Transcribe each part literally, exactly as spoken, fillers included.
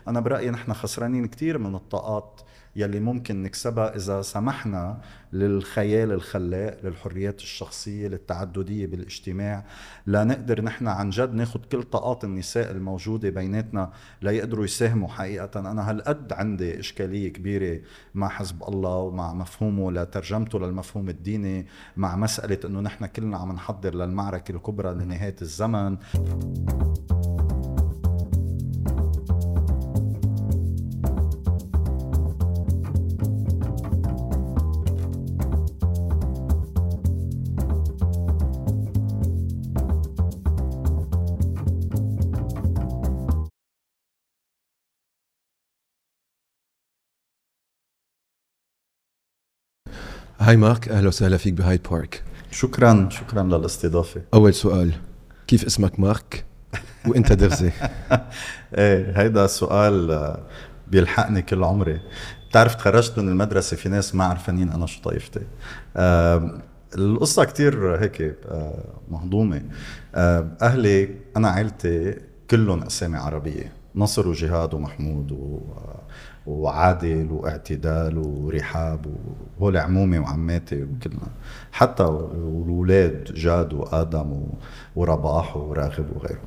أنا برأيي نحن خسرانين كتير من الطاقات يلي ممكن نكسبها إذا سمحنا للخيال الخلاق، للحريات الشخصية، للتعددية بالاجتماع، لنقدر نحن عن جد ناخد كل طاقات النساء الموجودة بيناتنا ليقدروا يساهموا. حقيقة أنا هالقد عندي إشكالية كبيرة مع حزب الله ومع مفهومه لترجمته للمفهوم الديني، مع مسألة أنه نحن كلنا عم نحضر للمعركة الكبرى لنهاية الزمن. هاي مارك، أهلا وسهلا فيك بهايد بارك. شكرا شكرا للاستضافة. أول سؤال، كيف اسمك مارك وإنت درزي؟ ايه هيدا السؤال بيلحقني كل عمري. بتعرف تخرجت من المدرسة في ناس ما عرفانين أنا شو طائفتي. آه القصة كتير هيك آه مهضومة. آه أهلي أنا عائلتي كلهم أسامي عربية، نصر وجهاد ومحمود و وعادل واعتدال ورحاب، وهول عمومي وعماتي وكلنا، حتى الأولاد جاد وآدم ورباح وراغب وغيرهم.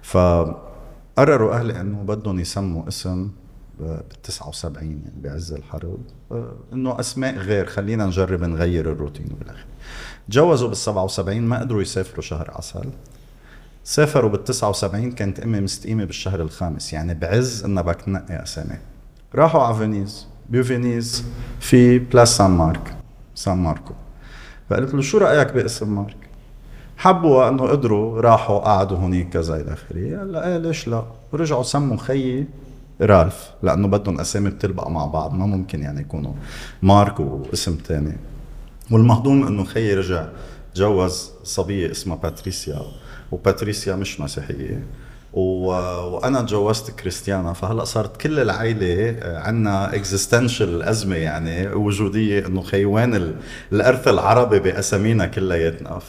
فقرروا أهلي أنه بدهم يسموا اسم بالتسعة وسبعين، يعني بعز الحرب، أنه أسماء غير، خلينا نجرب نغير الروتين والآخر. تجوزوا بالسبعة وسبعين، ما قدروا يسافروا شهر عسل، سافروا بالتسعة وسبعين، كانت أمي مستقيمة بالشهر الخامس، يعني بعز إنها بدك تنقي أسامي. راحوا على فينيز، بيوفينيز في بلاس سان مارك سان ماركو، فقلت له شو رأيك باسم مارك؟ حبوا انه قدروا، راحوا قعدوا هونيك كذا الى اخره. قال لا ايه ليش لا، ورجعوا سموا خيي رالف، لانه بدهم اسامي بتلبق مع بعض، ما ممكن يعني يكونوا مارك واسم تاني. والمهضوم انه خيي رجع تجوز صبية اسمها باتريسيا، وباتريسيا مش مسيحية، و... وانا تجوزت كريستيانا. فهلا صارت كل العائله عندنا اكزيستنشال ازمه يعني وجوديه، انه خيوان ال... الارث العربي باسامينا كلياتنا.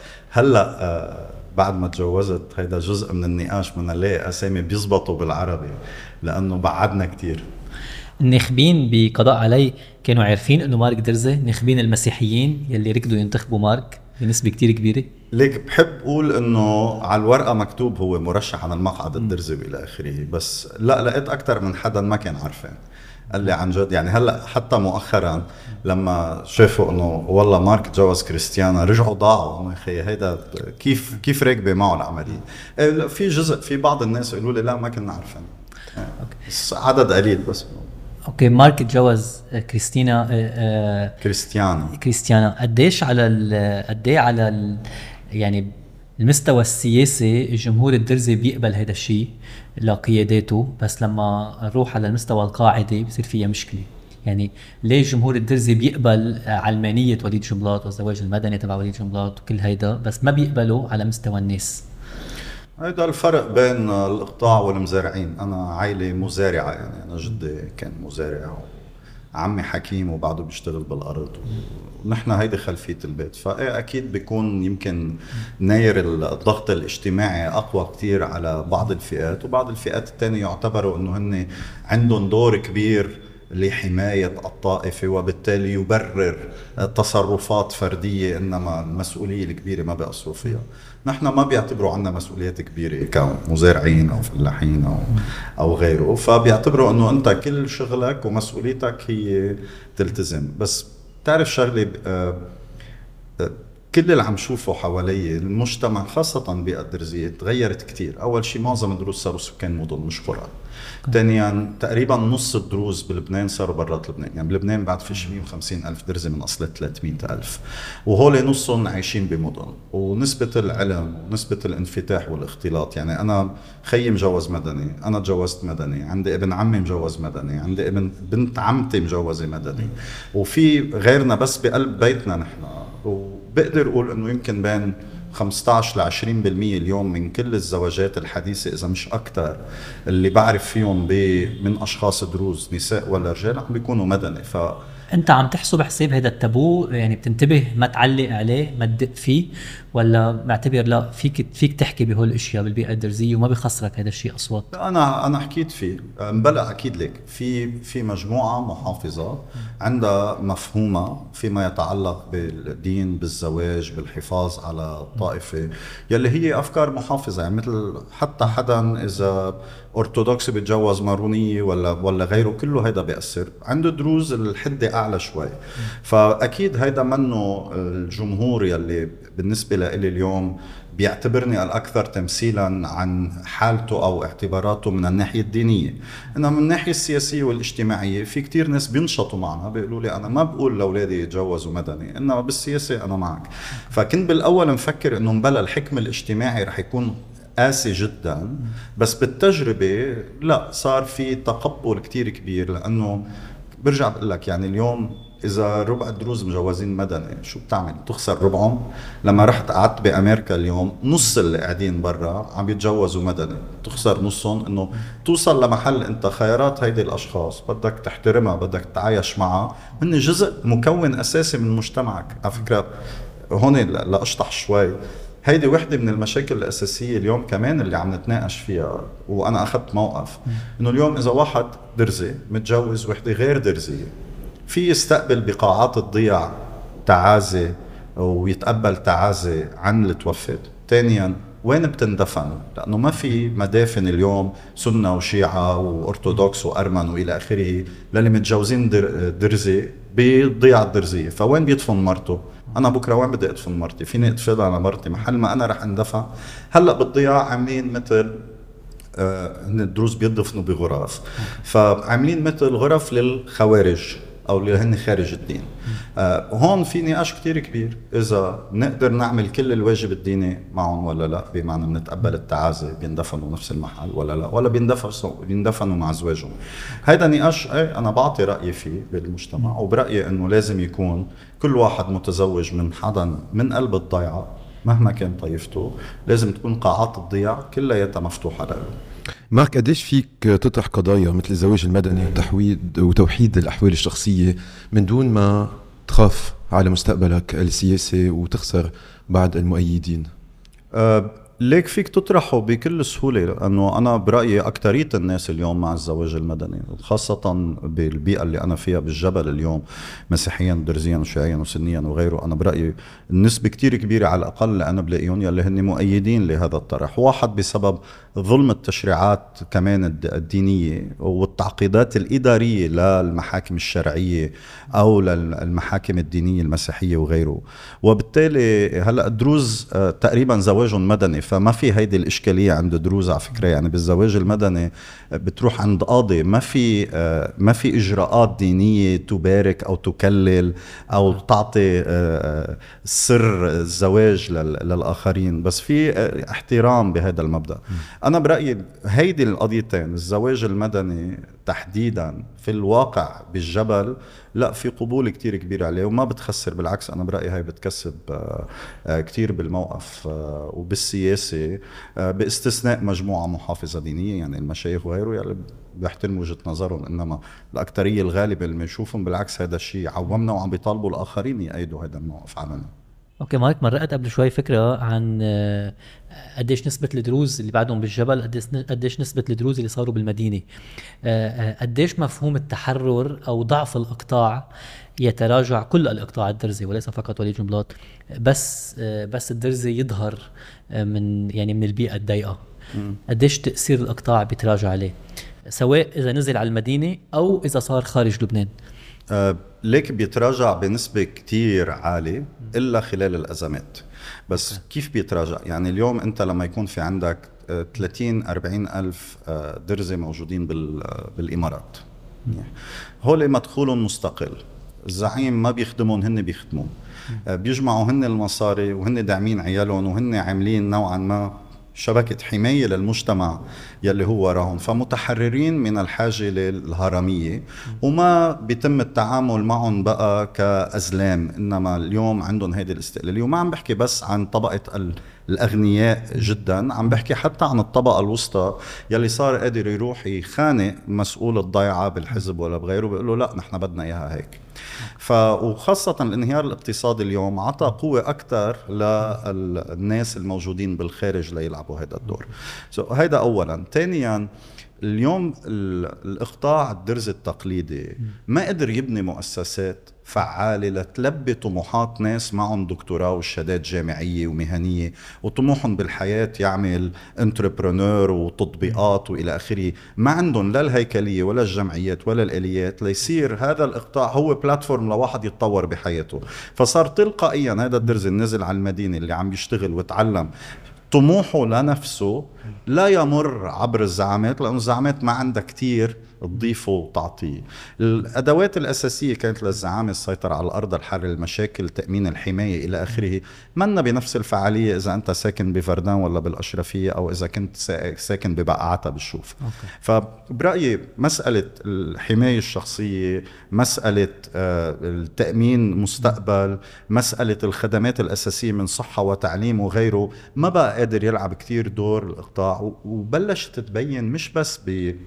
فهلا بعد ما تجوزت هيدا جزء من النقاش، بدنا نلاقي اسامي بيزبطوا بالعربي لانه بعدنا كتير. الناخبين بقضاء علي كانوا عارفين انه مارك درزي، ناخبين المسيحيين يلي ركضوا ينتخبوا مارك بنسبه كتير كبيره. ليك بحب اقول انه على الورقه مكتوب هو مرشح على المقعد الدرزي والى اخره، بس لا لقيت اكثر من حدا ما كان عارفين. قال لي عن جد يعني هلا حتى مؤخرا لما شافوا انه والله مارك تجوز كريستيانا رجعوا ضاعوا، انه يا اخي هيدا كيف كيف راكبه معه العمليه. في جزء في بعض الناس يقولوا لي لا ما كنا عارفين، بس عدد قليل بس. اوكي، مارك تجوز كريستينا آه كريستيانا كريستيانا قديش على قد ايه على ال يعني المستوى السياسي الجمهور الدرزي بيقبل هذا الشيء لقياداته، بس لما نروح على المستوى القاعدي بصير فيها مشكله. يعني ليه الجمهور الدرزي بيقبل علمانيه وليد جنبلاط والزواج المدني تبع وليد جنبلاط وكل هيدا، بس ما بيقبلوا على مستوى الناس؟ هيدا الفرق بين الإقطاع والمزارعين. أنا عائلة مزارعة، يعني أنا جدي كان مزارع، عمي حكيم وبعده بيشتغل بالأرض، ونحن هيدي خلفية البيت. فأكيد بيكون يمكن ناير الضغط الاجتماعي أقوى كتير على بعض الفئات، وبعض الفئات التانية يعتبروا أنه هن عندهم دور كبير لحماية الطائفة، وبالتالي يبرر تصرفات فردية، إنما المسؤولية الكبيرة ما بيقصروا فيها. نحن ما بيعتبروا عنا مسؤوليات كبيرة كمزارعين أو فلاحين أو, أو غيره، فبيعتبروا أنه أنت كل شغلك ومسؤوليتك هي تلتزم. بس تعرف شغلة، كل اللي عم شوفه حوالي المجتمع خاصة بيئة درزية تغيرت كتير. أول شيء معظم الدروز صاروا سكان مدن مش قرى. ثانيا تقريبا نص الدروز بلبنان صاروا برات لبنان، يعني بلبنان بعد في مية وخمسين ألف درزي من أصل ثلاثمية ألف، وهول نصهم عايشين بمدن. ونسبة العلم ونسبة الانفتاح والاختلاط، يعني أنا خيي مجوز مدني، أنا تجوزت مدني، عندي ابن عمي مجوز مدني، عندي ابن بنت عمتي مجوزة مدني، وفي غيرنا بس بقلب بيتنا نحن. وبقدر أقول إنه يمكن بين خمسة عشر لعشرين بالمية اليوم من كل الزواجات الحديثة إذا مش أكتر اللي بعرف فيهم من أشخاص دروز نساء ولا رجال عم بيكونوا مدني. ف انت عم تحسب حساب هذا التابو، يعني بتنتبه ما تعلق عليه ما تدق فيه، ولا معتبر لا فيك فيك تحكي بهول الاشياء بالبيئه الدرزيه وما بخسرك هذا الشيء اصوات؟ انا انا حكيت فيه بلا اكيد لك في في مجموعه محافظه عندها مفهومه فيما يتعلق بالدين، بالزواج، بالحفاظ على الطائفه يلي هي افكار محافظه. يعني مثل حتى حدا اذا ارثوذكسي بيتجوز مارونيه ولا ولا غيره، كله هيدا بيأثر. عنده دروز الحده اعلى شوي، فاكيد هيدا منه الجمهور يلي بالنسبه لي اليوم بيعتبرني الأكثر تمثيلا عن حالته أو اعتباراته من الناحية الدينية. إنما من الناحية السياسية والاجتماعية في كتير ناس بينشطوا معنا، بيقولوا لي أنا ما بقول لأولادي يتجوزوا مدني، إنما بالسياسة أنا معك. فكنت بالأول مفكر إنه مبلا الحكم الاجتماعي رح يكون قاسي جدا، بس بالتجربة لا، صار في تقبل كتير كبير. لأنه برجع بقول لك يعني اليوم إذا ربع الدروز مجوزين مدني شو بتعمل؟ تخسر ربعهم. لما رحت قعدت بأمريكا اليوم نص اللي قاعدين برا عم يتجوزوا مدني، تخسر نصهم. إنه توصل لمحل أنت خيارات هيدي الأشخاص بدك تحترمها، بدك تتعايش معها، هن جزء مكون أساسي من مجتمعك. على فكرة هون لأشطح شوي، هيدي وحدة من المشاكل الأساسية اليوم كمان اللي عم نتناقش فيها، وأنا أخذت موقف إنه اليوم إذا واحد درزي متجوز وحدة غير درزية في يستقبل بقاعات الضياع تعازي ويتقبل تعازي عن اللي توفت. ثانيا وين بتندفن؟ لأنه ما في مدافن اليوم سنة وشيعة وأرثوذكس وأرمن وإلى آخره للي متجوزين درزي بضيعة الدرزية. فوين بيدفن مرته؟ أنا بكرة وين بدي أدفن مرتي؟ فيني أدفن على مرتي محل ما أنا رح اندفن؟ هلأ بالضياع عاملين مثل آه الدروز بيدفنوا بغرف، فعاملين مثل غرف للخوارج أو اللي هن خارج الدين. آه هون في نقاش كتير كبير إذا نقدر نعمل كل الواجب الديني معهم ولا لا، بمعنى بنتقبل التعازي بيندفنوا نفس المحل ولا لا، ولا بيندفنوا بيندفنوا مع زواجهم. هيدا نقاش ايه أنا بعطي رأيي فيه بالمجتمع، وبرأيي إنه لازم يكون كل واحد متزوج من حدا من قلب الضيعة مهما كان طائفته، لازم تكون قاعات الضياع كلها مفتوحة له. مارك، قديش فيك تطرح قضايا مثل الزواج المدني وتحويد وتوحيد الأحوال الشخصية من دون ما تخاف على مستقبلك السياسي وتخسر بعض المؤيدين؟ أه ليك فيك تطرحه بكل سهولة، لأنه أنا برأيي أكترية الناس اليوم مع الزواج المدني، خاصة بالبيئة اللي أنا فيها بالجبل اليوم، مسيحيا درزيا وشيعيا وسنيا وغيره. أنا برأيي النسبة كتير كبيرة على الأقل اللي أنا بلاقيهم يلي هن مؤيدين لهذا الطرح. واحد بسبب ظلم التشريعات كمان الدينية والتعقيدات الإدارية للمحاكم الشرعية أو للمحاكم الدينية المسيحية وغيره. وبالتالي هلأ الدروز تقريبا زواجهم مدني، فما في هيدي الإشكالية عند دروز على فكرة. يعني بالزواج المدني بتروح عند قاضي، ما في ما في إجراءات دينية تبارك أو تكلل أو تعطي سر الزواج للآخرين، بس في احترام بهذا المبدأ. أنا برأيي هيدي القضيتين، الزواج المدني تحديدا في الواقع بالجبل، لا في قبول كتير كبير عليه وما بتخسر، بالعكس أنا برأيي هاي بتكسب كتير بالموقف وبالسياسة، باستثناء مجموعة محافظة دينية يعني المشايخ وغيره يعني بيحترموا وجهة نظرهم، إنما الأكترية الغالبة اللي بنشوفهم بالعكس هذا الشيء عومنا وعم بيطالبوا الآخرين يأيدوا هذا الموقف علنا. اوكي مارك، مرقت قبل شوي فكره عن قديش نسبه الدروز اللي بعدهم بالجبل، قديش قديش نسبه الدروز اللي صاروا بالمدينه، قديش مفهوم التحرر او ضعف الاقطاع يتراجع، كل الاقطاع الدرزي وليس فقط وليد جنبلاط، بس بس الدرزي يظهر من يعني من البيئه الضيقه. قديش تاثير الاقطاع بيتراجع عليه سواء اذا نزل على المدينه او اذا صار خارج لبنان؟ أه ليك بيتراجع بنسبة كتير عالية إلا خلال الأزمات. بس كيف بيتراجع؟ يعني اليوم أنت لما يكون في عندك ثلاثين أربعين ألف درزي موجودين بالإمارات، هول مدخولهم مستقل، الزعيم ما بيخدمون، هن بيخدمون، بيجمعوا هن المصاري وهن داعمين عيالهم وهن عاملين نوعا ما شبكة حماية للمجتمع يلي هو وراهم، فمتحررين من الحاجة للهرمية وما بيتم التعامل معهم بقى كأزلام، إنما اليوم عندهم هيدي الاستقلالية. وما عم بحكي بس عن طبقة الاغنياء جدا، عم بحكي حتى عن الطبقه الوسطى يلي صار قادر يروح يخانق مسؤول الضيعه بالحزب ولا بغيره بيقول له لا نحن بدنا اياها هيك. ف وخاصه الانهيار الاقتصادي اليوم عطى قوه اكثر للناس الموجودين بالخارج ليلعبوا هذا الدور. so هيدا اولا. ثانيا اليوم الاقطاع الدرزي التقليدي ما قدر يبني مؤسسات فعالة لتلبي طموحات ناس معهم دكتوراه وشهادات جامعية ومهنية وطموحهم بالحياة يعمل انتربرونور وتطبيقات وإلى آخره. ما عندهم لا الهيكلية ولا الجمعيات ولا الآليات ليصير هذا الإقطاع هو بلاتفورم لواحد يتطور بحياته. فصار تلقائيا هذا الدرزي النزل على المدينة اللي عم يشتغل وتعلم طموحه لنفسه لا يمر عبر الزعامات، لأن الزعامات ما عندها كتير تضيفه وتعطيه. الأدوات الأساسية كانت للزعامة السيطرة على الأرض، الحل المشاكل، تأمين الحماية إلى آخره، منا بنفس الفعالية إذا أنت ساكن بفردان ولا بالأشرفية أو إذا كنت ساكن ببقعتها بالشوف. فبرأيي مسألة الحماية الشخصية، مسألة التأمين مستقبل، مسألة الخدمات الأساسية من صحة وتعليم وغيره ما بقى قادر يلعب كتير دور الإقطاع. وبلشت تتبين مش بس ب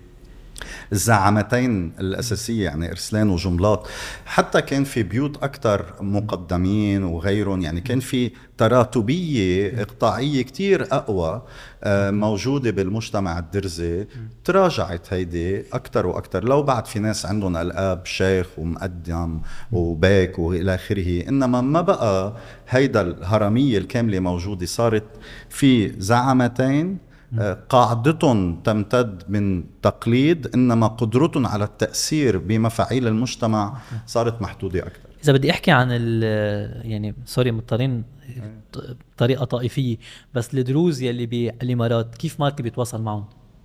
الزعامتين الأساسية يعني إرسلان وجملات، حتى كان في بيوت أكتر مقدمين وغيرهم، يعني كان في تراتبية إقطاعية كتير أقوى موجودة بالمجتمع الدرزي. تراجعت هيدي أكتر وأكتر، لو بعد في ناس عندهم الآب شيخ ومقدم وباك وإلى آخره، إنما ما بقى هيدا الهرمية الكاملة موجودة. صارت في زعامتين قاعدتهم تمتد من تقليد، إنما قدرتهم على التأثير بمفاعيل المجتمع صارت محدودة أكثر. إذا بدي أحكي عن يعني سوري مضطرين بطريقة طائفية، بس الدروز يلي بالإمارات كيف ماركي بيتواصل معهم؟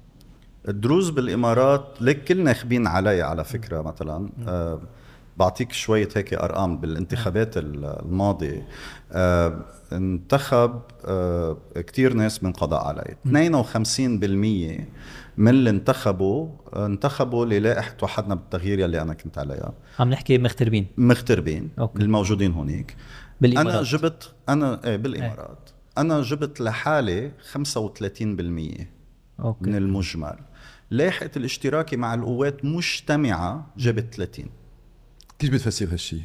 الدروز بالإمارات لك كل ناخبين علي على فكرة. مثلا أه بعطيك شوية هيك أرقام. بالانتخابات الماضية أه انتخب أه كتير ناس من قضاء علي. اثنين وخمسين بالمية من اللي انتخبوا انتخبوا للائحة وحدنا بالتغيير يلي أنا كنت عليها. عم نحكي مغتربين مغتربين أوكي. الموجودين هونيك بالإمارات. أنا جبت أنا ايه بالإمارات ايه. أنا جبت لحالي خمسة وثلاثين بالمية أوكي. من المجمل. لائحة الاشتراكي مع القوات مجتمعة جبت ثلاثين. كيف بتفسر هالشي؟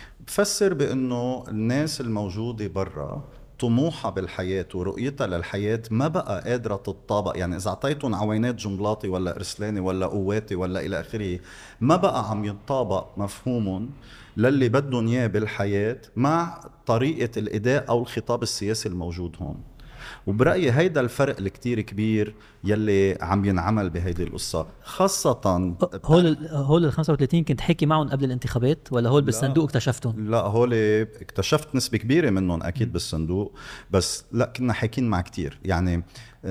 بفسر بأنه الناس الموجودة برا طموحها بالحياة ورؤيتها للحياة ما بقى قادرة تتطابق. يعني إذا أعطيتهم عوينات جملاطي ولا إرسلاني ولا قواتي ولا إلى آخره، ما بقى عم يتطابق مفهومهم للي بدهم إياه بالحياة مع طريقة الإداء أو الخطاب السياسي الموجود هون. وبرأيي هيدا الفرق الكتير كبير يلي عم ينعمل بهيدي القصة. خاصة هول هول ال خمسة وثلاثين كنت حكي معهم قبل الانتخابات ولا هول بالصندوق اكتشفتهم؟ لا هول اكتشفت نسبة كبيرة منهم أكيد بالصندوق، بس لا كنا حاكين مع كتير. يعني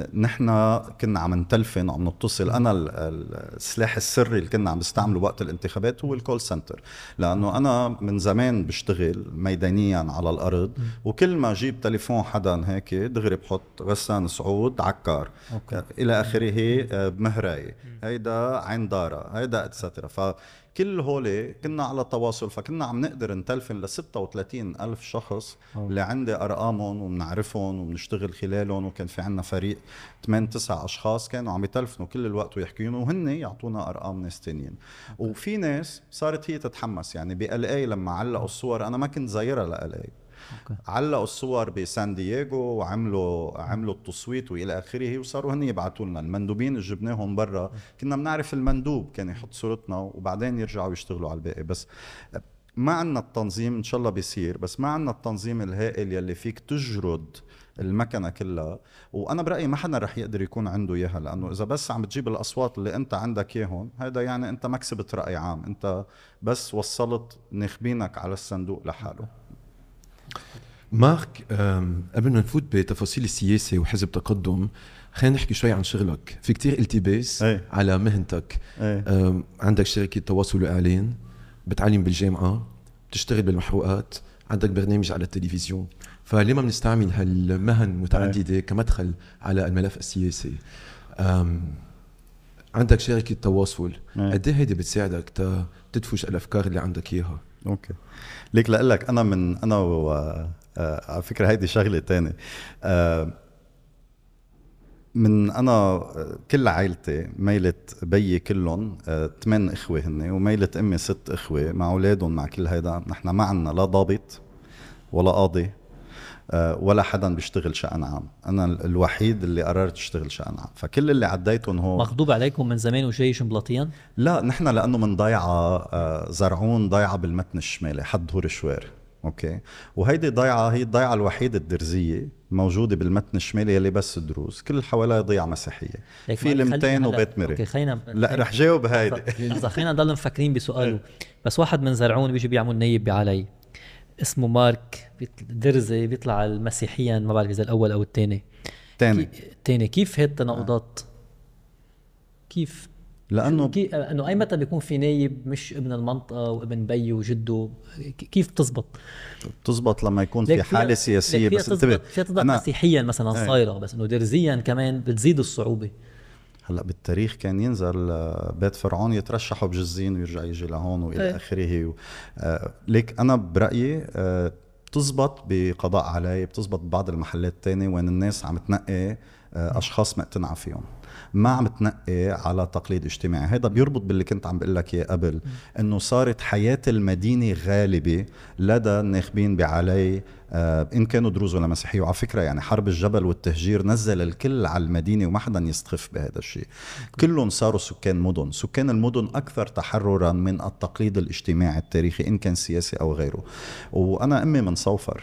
نحن كنا عم نتلفن وعم نتصل. أنا السلاح السري اللي كنا عم نستعمله وقت الانتخابات هو الكول سنتر، لأنه أنا من زمان بشتغل ميدانيا على الأرض، وكل ما أجيب تليفون حدا هيك دغري بحط غسان سعود عكار أوكي. إلى آخره بمهراي هيدا عين دارة هيدا اتسترا. فكل هولي كنا على تواصل، فكنا عم نقدر نتلفن لستة وثلاثين ألف شخص أوه. اللي عندي أرقامهم ومنعرفهم وبنشتغل خلالهم. وكان في عنا فريق ثمانية تسعة أشخاص كانوا عم يتلفنوا كل الوقت ويحكيون وهن يعطونا أرقام ناس تانيين. وفي ناس صارت هي تتحمس. يعني بألأي لما علقوا الصور، أنا ما كنت زايرها لألأي، علقوا الصور بسان دييغو وعملوا عملوا التصويت والى اخره، وصاروا هن يبعثوا لنا المندوبين اللي جبناهم برا. كنا بنعرف المندوب كان يحط صورتنا وبعدين يرجعوا يشتغلوا على الباقي. بس ما عندنا التنظيم، ان شاء الله بيصير، بس ما عندنا التنظيم الهائل يلي فيك تجرد المكنه كلها. وانا برايي ما حدا رح يقدر يكون عنده اياها، لانه اذا بس عم بتجيب الاصوات اللي انت عندك اياهم، هذا يعني انت ما كسبت راي عام، انت بس وصلت ناخبينك على الصندوق لحاله. مارك، قبل ما نفوت بتفاصيل السياسة وحزب تقدم، خلينا نحكي شوي عن شغلك. في كتير التباس أي. على مهنتك. عندك شركة تواصل وإعلان، بتعلم بالجامعة، بتشتغل بالمحروقات، عندك برنامج على التلفزيون. فليه ما بنستعمل هالمهن متعددة أي. كمدخل على الملف السياسي؟ عندك شركة تواصل، قد ايه هيدي بتساعدك تدفش الأفكار اللي عندك إياها؟ أوكي. ليك لقلك أنا من أنا و آه على فكره هيدي شغله تانية. آه من انا كل عائلتي ميلة بيي كلهم ثمان اخوه هن، وميلة امي ست اخوه مع اولادهم مع كل هيدا. نحن ما عنا لا ضابط ولا قاضي ولا حدا بيشتغل شأن عام. انا الوحيد اللي قررت اشتغل شأن عام. فكل اللي عديتهم هو مغضوب عليكم من زمان وجاي شمبلاطيا؟ لا، نحن لانه من ضيعه زرعون، ضيعه بالمتن الشمالي حد هور شوير. اوكي، وهيدي ضيعه هي الضيعه الوحيده الدرزيه موجوده بالمتن الشمالي اللي بس دروز، كل اللي حواليها ضيعه مسيحيه. في لمتين وبيت مري. اوكي خلينا لا رح جاوب هيدي. اذا خلينا نضل مفكرين بسؤاله. بس واحد من زرعون بيجي بيعمل نيب بعلي اسمه مارك درزي، بيطلع المسيحيا ما بعرف اذا الاول او الثاني. الثاني الثاني كيف هيك التناقضات؟ كيف؟ لانه كي... انه اي متى بيكون في نايب مش ابن المنطقه وابن بيه وجده، كيف بتزبط؟ بتزبط لما يكون في حاله سياسيه. بس انتبه فيها تزبط أنا... مسيحيا مثلا صايره، بس انه درزيا كمان بتزيد الصعوبه. هلا بالتاريخ كان ينزل بيت فرعون يترشحوا بجزين ويرجع يجي لهون والى اخره. و... آه... ليك انا برايي آه... بتزبط بقضاء علي، بتزبط ببعض المحلات الثانيه وين الناس عم تنقي آه... اشخاص مقتنعه فيهم، ما عم تنقي على تقليد اجتماعي. هذا بيربط باللي كنت عم بقول لك اياه قبل، انه صارت حياه المدينه غالبه لدى الناخبين بعلي، آه ان كانوا دروز ولا مسيحيه. وعلى فكره يعني حرب الجبل والتهجير نزل الكل على المدينه وما حدا يستخف بهذا الشيء. كلهم صاروا سكان مدن. سكان المدن اكثر تحررا من التقليد الاجتماعي التاريخي ان كان سياسي او غيره. وانا امي من صوفر،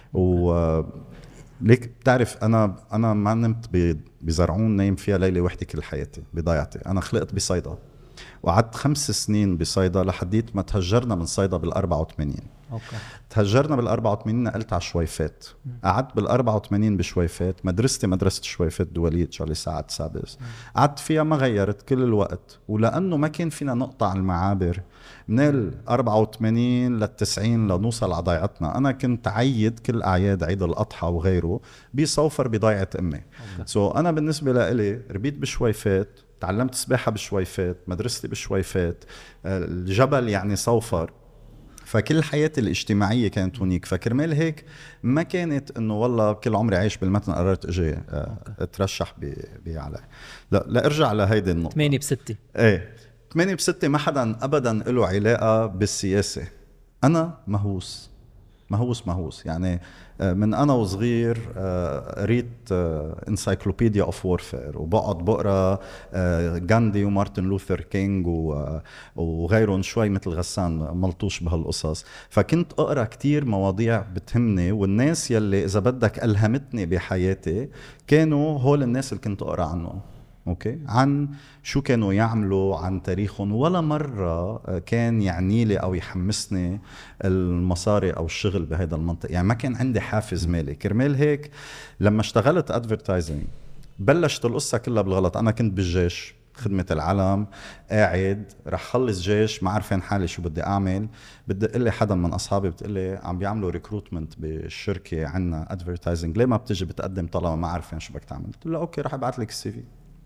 و ليك بتعرف انا انا ما نمت بزرعون، نايم فيها ليله وحده كل حياتي بضيعتي. انا خلقت بصيدا وقعدت خمس سنين بصيدا لحديت ما تهجرنا من صيدا بالأربعة وثمانين. اوكي، تهجرنا بالأربعة وثمانين، نقلت على شويفات. قعدت بالأربعة وثمانين بشويفات. مدرستي مدرسة شويفات دولية شارلي سعد سادس. قعدت فيها ما غيرت كل الوقت، ولأنه ما كان فينا نقطع المعابر من الأربعة وثمانين للتسعين لنوصل على ضيعتنا. أنا كنت عيد كل أعياد عيد الأضحى وغيره بصوفر بضيعة أمي. سو so أنا بالنسبة لإلي ربيت بشويفات، تعلمت سباحة بشويفات، مدرستي بشويفات، الجبل يعني صوفر. فكل حياتي الاجتماعية كانت هونيك. فكرمال هيك ما كانت انه والله كل عمري عايش بالمتن قررت اجي اترشح بعلي. لا لا ارجع لهيدي النقطة. ثمانية بستة. ايه ثمانية بستة ما حدا ابدا له علاقة بالسياسة. انا مهووس مهووس مهووس يعني من انا وصغير قريت انسايكلوبيديا اوف وورفير، وبقعد بقرا غاندي ومارتن لوثر كينج وغيرهم شوي مثل غسان ملطوش بهالقصص. فكنت اقرا كتير مواضيع بتهمني، والناس يلي اذا بدك الهمتني بحياتي كانوا هول الناس اللي كنت اقرا عنهم. اوكي، عن شو كانوا يعملوا، عن تاريخهم. ولا مرة كان يعني لي او يحمسني المصاري او الشغل بهذا المنطق. يعني ما كان عندي حافز مالي. كرمال هيك لما اشتغلت ادفرتايزنج بلشت القصة كلها بالغلط. انا كنت بالجيش خدمة العلم، قاعد رح خلص جيش، ما عارفين حالي شو بدي اعمل. بدي لي حدا من اصحابي بتقلي عم بيعملوا ريكروتمنت بالشركة عنا ادفرتايزنج، ليه ما بتجي بتقدم طلبة ما عارفين شو بدك تعمل؟ قلت له اوكي رح ابعث لك السي في.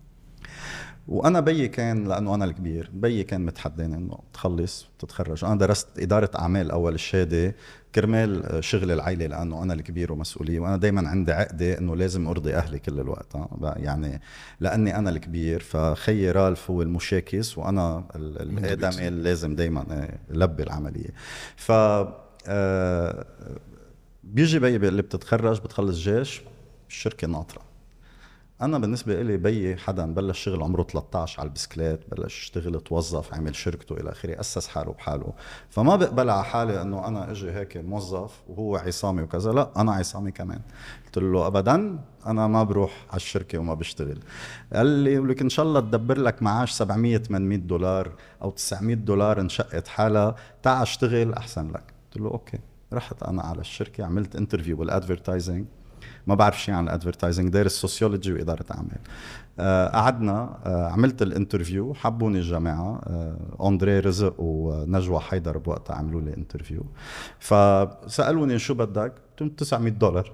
وانا بيي كان لانه انا الكبير، بيي كان متحداني انه تخلص تتخرج. انا درست اداره اعمال اول الشهاده كرمال شغل العائله، لانه انا الكبير ومسؤوليه. وانا دائما عندي عقده انه لازم ارضي اهلي كل الوقت، يعني لاني انا الكبير. فخيي رالف هو المشاكس وانا الادمي لازم دائما لبي العمليه. ف بيجي بيي اللي بتتخرج بتخلص جيش، الشركه ناطره. أنا بالنسبة إلي بيي حدا بلش شغل عمره ثلاثة عشر على البسكليت، بلش يشتغل توظف، عمل شركته إلى آخره، أسس حاله بحاله. فما بقبل على حالي إنه أنا أجي هيك موظف وهو عصامي وكذا. لا، أنا عصامي كمان. قلت له أبدا أنا ما بروح على الشركة وما بشتغل. قال لي ولك إن شاء الله تدبر لك معاش سبعمية ثمانمية دولار أو تسعمية دولار انشقت حالها، تعال اشتغل أحسن لك. قلت له أوكي. رحت أنا على الشركة، عملت انترفيو بالادفرتايزنج. ما بعرف شيء عن الادفرتايزنج، دارس سوسيولوجي واداره اعمال. آه قعدنا آه عملت الانترفيو، حبوني الجماعه. آه اندري رزق ونجوى حيدر بوقتها عملوا لي انترفيو. فسالوني شو بدك؟ قلت لهم تسعمية دولار.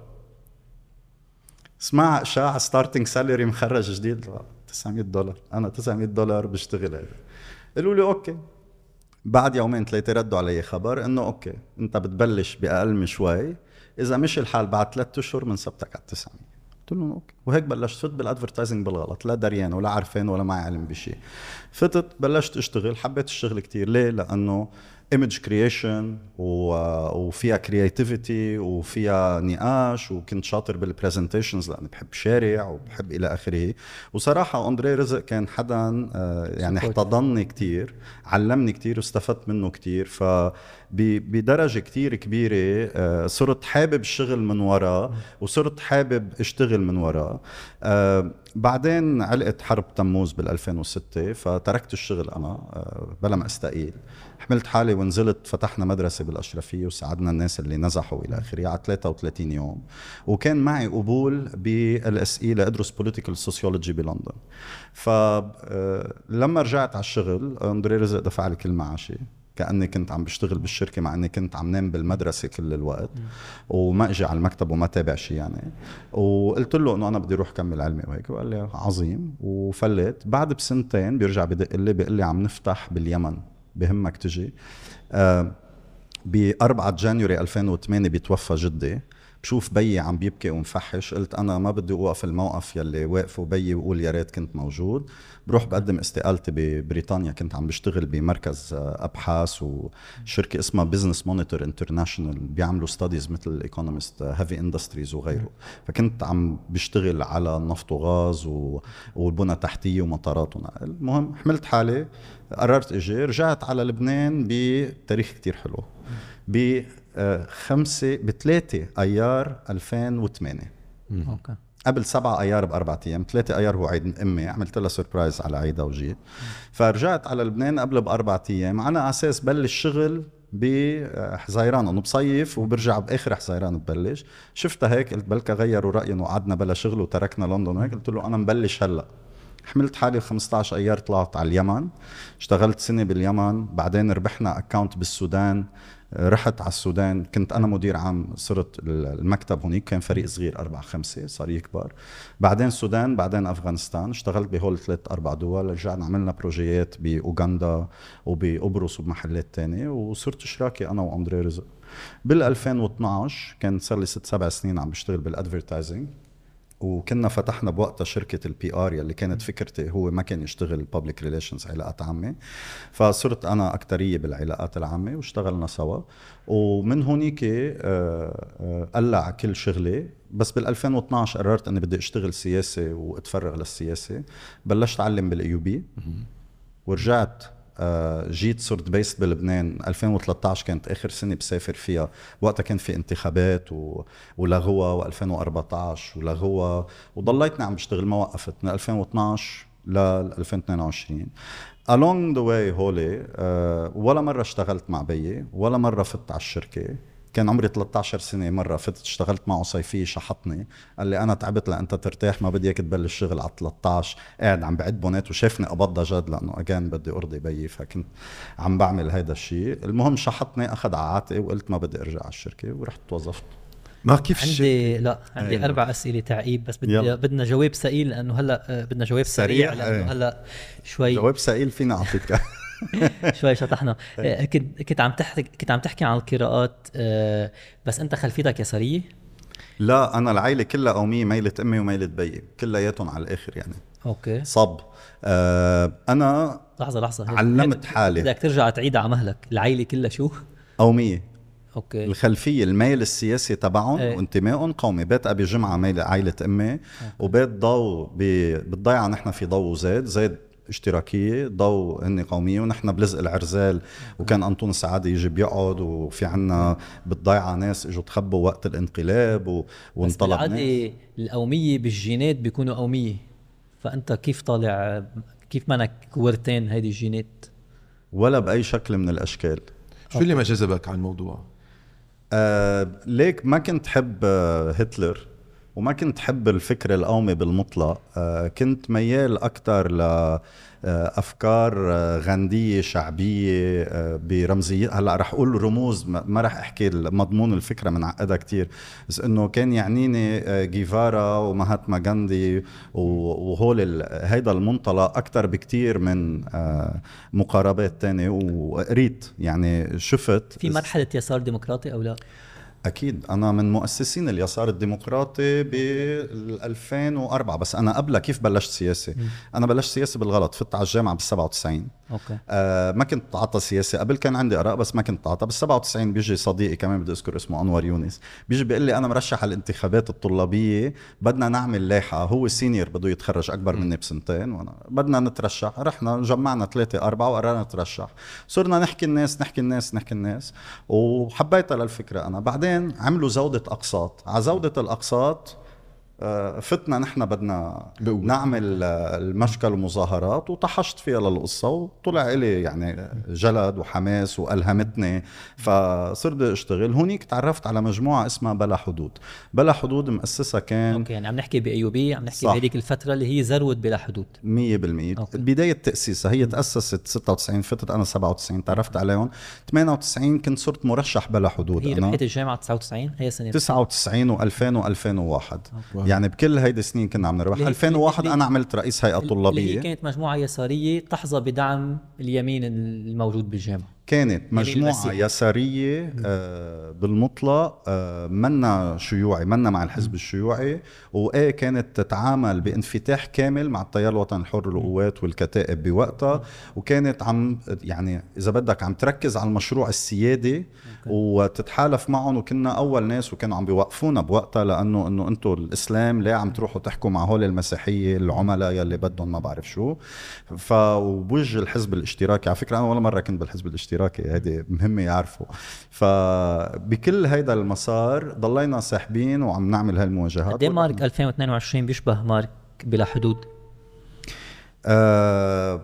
اسمع اشاع ستارتنج سالري مخرج جديد تسعمية دولار. انا تسعمية دولار بشتغل هذا. قالوا لي اوكي. بعد يومين ثلاثه ردوا علي خبر انه اوكي انت بتبلش باقل من شوي، اذا مشي الحال بعد ثلاثة اشهر بنثبتك على تسعمية. قلت لهم اوكي. وهيك بلشت فت بالادفرتايزنج بالغلط، لا دريان ولا عارفين ولا معي علم بشيء. فتت بلشت اشتغل، حبيت الشغل كتير. ليه؟ لانه ايمج كرييشن وفيها كرياتيفيتي وفيها نقاش، وكنت شاطر بالبرزنتيشنز لاني بحب شارع وبحب الى اخره. وصراحه اندري رزق كان حدا يعني احتضنني كتير، علمني كتير واستفدت منه كتير. فبدرجه كتير كبيره صرت حابب الشغل من وراه وصرت حابب اشتغل من وراه. بعدين علقت حرب تموز بالألفين وستة، فتركت الشغل أنا بلا ما استقيل. حملت حالي ونزلت، فتحنا مدرسة بالأشرفية وساعدنا الناس اللي نزحوا إلى آخره على ثلاثة وثلاثين يوم. وكان معي قبول بال اس اي لأدرس بوليتيكال سوسيولوجي بلندن. فلما رجعت على الشغل أندري رزق دفع لي كل معاشي كأني كنت عم بشتغل بالشركة، مع أني كنت عم نام بالمدرسة كل الوقت وما أجي على المكتب وما تابع شيء يعني. وقلت له أنه أنا بدي روح كمل علمي وهيك، وقال لي عظيم. وفلت. بعد بسنتين بيرجع بدق لي بيقول لي عم نفتح باليمن، بهمك تجي؟ آه بأربعة جانيوري ألفين وثمانية بيتوفى جدي. بشوف بيي عم بيبكي ومفحش، قلت أنا ما بدي أوقف الموقف يلي واقفوا بيي وقول يا ريت كنت موجود. بروح بقدم استقالتي ببريطانيا، كنت عم بشتغل بمركز أبحاث وشركة اسمها بيزنس مونيتور انترناشنال، بيعملوا ستاديز مثل الايكونومست هيفي اندستريز وغيره. فكنت عم بشتغل على النفط وغاز والبنى التحتية ومطارات ونقل. المهم حملت حالي، قررت اجي. رجعت على لبنان بتاريخ كتير حلو، بخمسة بثلاثة ايار ألفين وثمانية. اوكي. قبل سبعة ايار باربعة ايام. ثلاثة ايار هو عيد امي، عملت لها سربرايز على عيدها وجيت. فرجعت على لبنان قبل باربعة ايام على اساس بلش شغل بحزيران، انه بصيف وبرجع باخر حزيران ببلش. شفتها هيك قلت بلكا غيروا رايهم وقعدنا بلا شغل وتركنا لندن وهيك. قلت له انا مبلش هلا. حملت حالي خمسطعش ايار، طلعت على اليمن، اشتغلت سنة باليمن. بعدين ربحنا اكاونت بالسودان، رحت على السودان، كنت أنا مدير عام. صرت المكتب هناك، كان فريق صغير أربعة خمسة، صار يكبر. بعدين السودان، بعدين أفغانستان. اشتغلت بهول ثلاث أربع دول. رجعنا عملنا بروجيات بأوغندا وبقبرص وبمحلات تانية، وصرت شراكي أنا وأندري رزق. بال2012 كان صار لي ست سبع سنين عم بشتغل بالأدفيرتايزنج. وكنا فتحنا بوقتها شركة البي آر يلي كانت فكرتي هو ما كان يشتغل public relations علاقات عامة. فصرت أنا أكترية بالعلاقات العامة واشتغلنا سوا. ومن هونيك قلع كل شغلي. بس بالألفين واثناعش قررت أني بدي أشتغل سياسة وأتفرغ للسياسة. بلشت أعلم بالإيو بي ورجعت جيت صرت بيست بلبنان. ألفين وثلاثة عشر كانت آخر سنة بسافر فيها، وقتها كان في انتخابات و... ولغوة، وألفين وأربعة عشر ولغوة، وضليتني عم بشتغل ما وقفت من ألفين واثناعش ل ألفين واثنين وعشرين. along the way هولي أه ولا مرة اشتغلت مع بيي، ولا مرة فت على الشركة. كان عمري ثلاثة عشر سنة، مرة فتت اشتغلت معه صيفية، شحطني قال لي أنا تعبت لأنت ترتاح، ما بدي اياك تبلش شغل على ثلاثة عشر. قاعد عم بعد بونات وشافني قبضها جد، لأنه أجان بدي أرضي بيي، فكنت عم بعمل هيدا الشيء. المهم شحطني، أخذ عاتقي وقلت ما بدي أرجع على الشركة ورحت توظفت. ما كيف عندي لا عندي أيوة. أربع أسئلة تعقيب، بس بدي بدنا جواب سئيل لأنه هلا بدنا جواب سريع, سريع لأنه هلا شوي جواب سئيل فينا أعطيك. شوي شطحنا. كنت كنت عم تحكي كنت عم تحكي عن القراءات، بس أنت خلفيتك يسارية؟ لا أنا العائلة كلها قومية، ميلة أمي وميلة بيي كلياتهم على الآخر يعني. أوكي. صب آه أنا لحظة لحظة علمت حالي. بدك ترجع تعيد على مهلك. العائلة كلها شو؟ قومية. أوكي. الخلفية الميل السياسي تبعهم ايه. وانتمائهم قومي. بيت أبي جمعة ميل عائلة أمي. أوكي. وبيت ضو بالضيعة نحن في ضو زيد زيد اشتراكية، ضو هني قومية، ونحن بلزق العرزال. وكان أنطون السعادة يجي بيقعد، وفي عنا بالضيعة ناس اجوا تخبوا وقت الانقلاب و... وانطلب ناس. بالعادة القومية بالجينات بيكونوا قومية، فأنت كيف طالع كيف منك ورثين هيدي الجينات؟ ولا بأي شكل من الأشكال. شو اللي ما جذبك عن الموضوع؟ آه ليك ما كنت حب آه هتلر، وما كنت حب الفكر القومي بالمطلق. آه كنت ميال أكتر لأفكار آه غاندية شعبية آه برمزية. هلأ رح أقول رموز، ما رح أحكي مضمون الفكرة من عقدها كتير، بس إنه كان يعنيني آه جيفارا ومهاتما غاندي وهول هيدا المنطلق أكتر بكتير من آه مقاربات تانية. وقريت يعني شفت في مرحلة يسار ديمقراطي أو لا؟ أكيد أنا من مؤسسين اليسار الديمقراطي بال ألفين وأربعة، بس أنا قبل كيف بلشت سياسة؟ م. أنا بلشت سياسة بالغلط، فت على الجامعة بالسبعة وتسعين. أوكي. آه ما كنت تعاطى سياسة قبل، كان عندي آراء بس ما كنت تعاطى. بالسبعة وتسعين بيجي صديقي كمان بدي أذكر اسمه أنور يونس، بيجي بيقول لي أنا مرشح على الانتخابات الطلابية، بدنا نعمل لايحة، هو سينيور بده يتخرج أكبر مني بسنتين وأنا بدنا نترشح. رحنا جمعنا ثلاثة أربعة وقررنا نترشح، صرنا نحكي الناس نحكي الناس نحكي الناس وحبيتها للفكرة أنا. بعدين عملوا زودة أقساط، على زودة الأقساط فتنا نحن بدنا بقول. نعمل المشكل ومظاهرات، وطحشت فيها للقصة وطلع إلي يعني جلد وحماس وألهمتني، فصرت اشتغل. هونيك تعرفت على مجموعة اسمها بلا حدود. بلا حدود مؤسسة كان أوكي، يعني عم نحكي بأيوبي، عم نحكي بهذيك الفترة اللي هي ذروة بلا حدود مية بالمية. بداية تأسيسها هي تأسست ستة وتسعين، فتت أنا سبعة وتسعين تعرفت عليهم. ثمانية وتسعين كنت صرت مرشح بلا حدود. هي أنا ربحت الجامعة تسعة وتسعين، هي سنة تسعة وتسعين وألفين وألفين وواحد. يعني بكل هيدي السنين كنا عم نربح. ألفين وواحد أنا عملت رئيس هيئة طلابية اللي هي كانت مجموعة يسارية تحظى بدعم اليمين الموجود بالجامعة. كانت مجموعة يسارية آه بالمطلق، آه منا شيوعي، منا مع الحزب الشيوعي، وإيه كانت تتعامل بانفتاح كامل مع التيار الوطني الحر القوات والكتائب بوقتها، وكانت عم يعني إذا بدك عم تركز على المشروع السيادي وتتحالف معهم. وكنا أول ناس وكانوا عم بيوقفونا بوقتها، لأنه إنه أنتوا الإسلام ليه عم تروحوا تحكوا مع هول المسيحية العملاء يلي بدهم ما بعرف شو. فوجه الحزب الاشتراكي، على فكرة أنا ولا مرة كنت بالحزب الاشتراكي، هذه مهمة يعرفوا. فبكل هيدا المسار ضلينا ساحبين وعم نعمل هالمواجهات. قد ايه مارك ألفين واثنين وعشرين بيشبه مارك بلا حدود؟ آه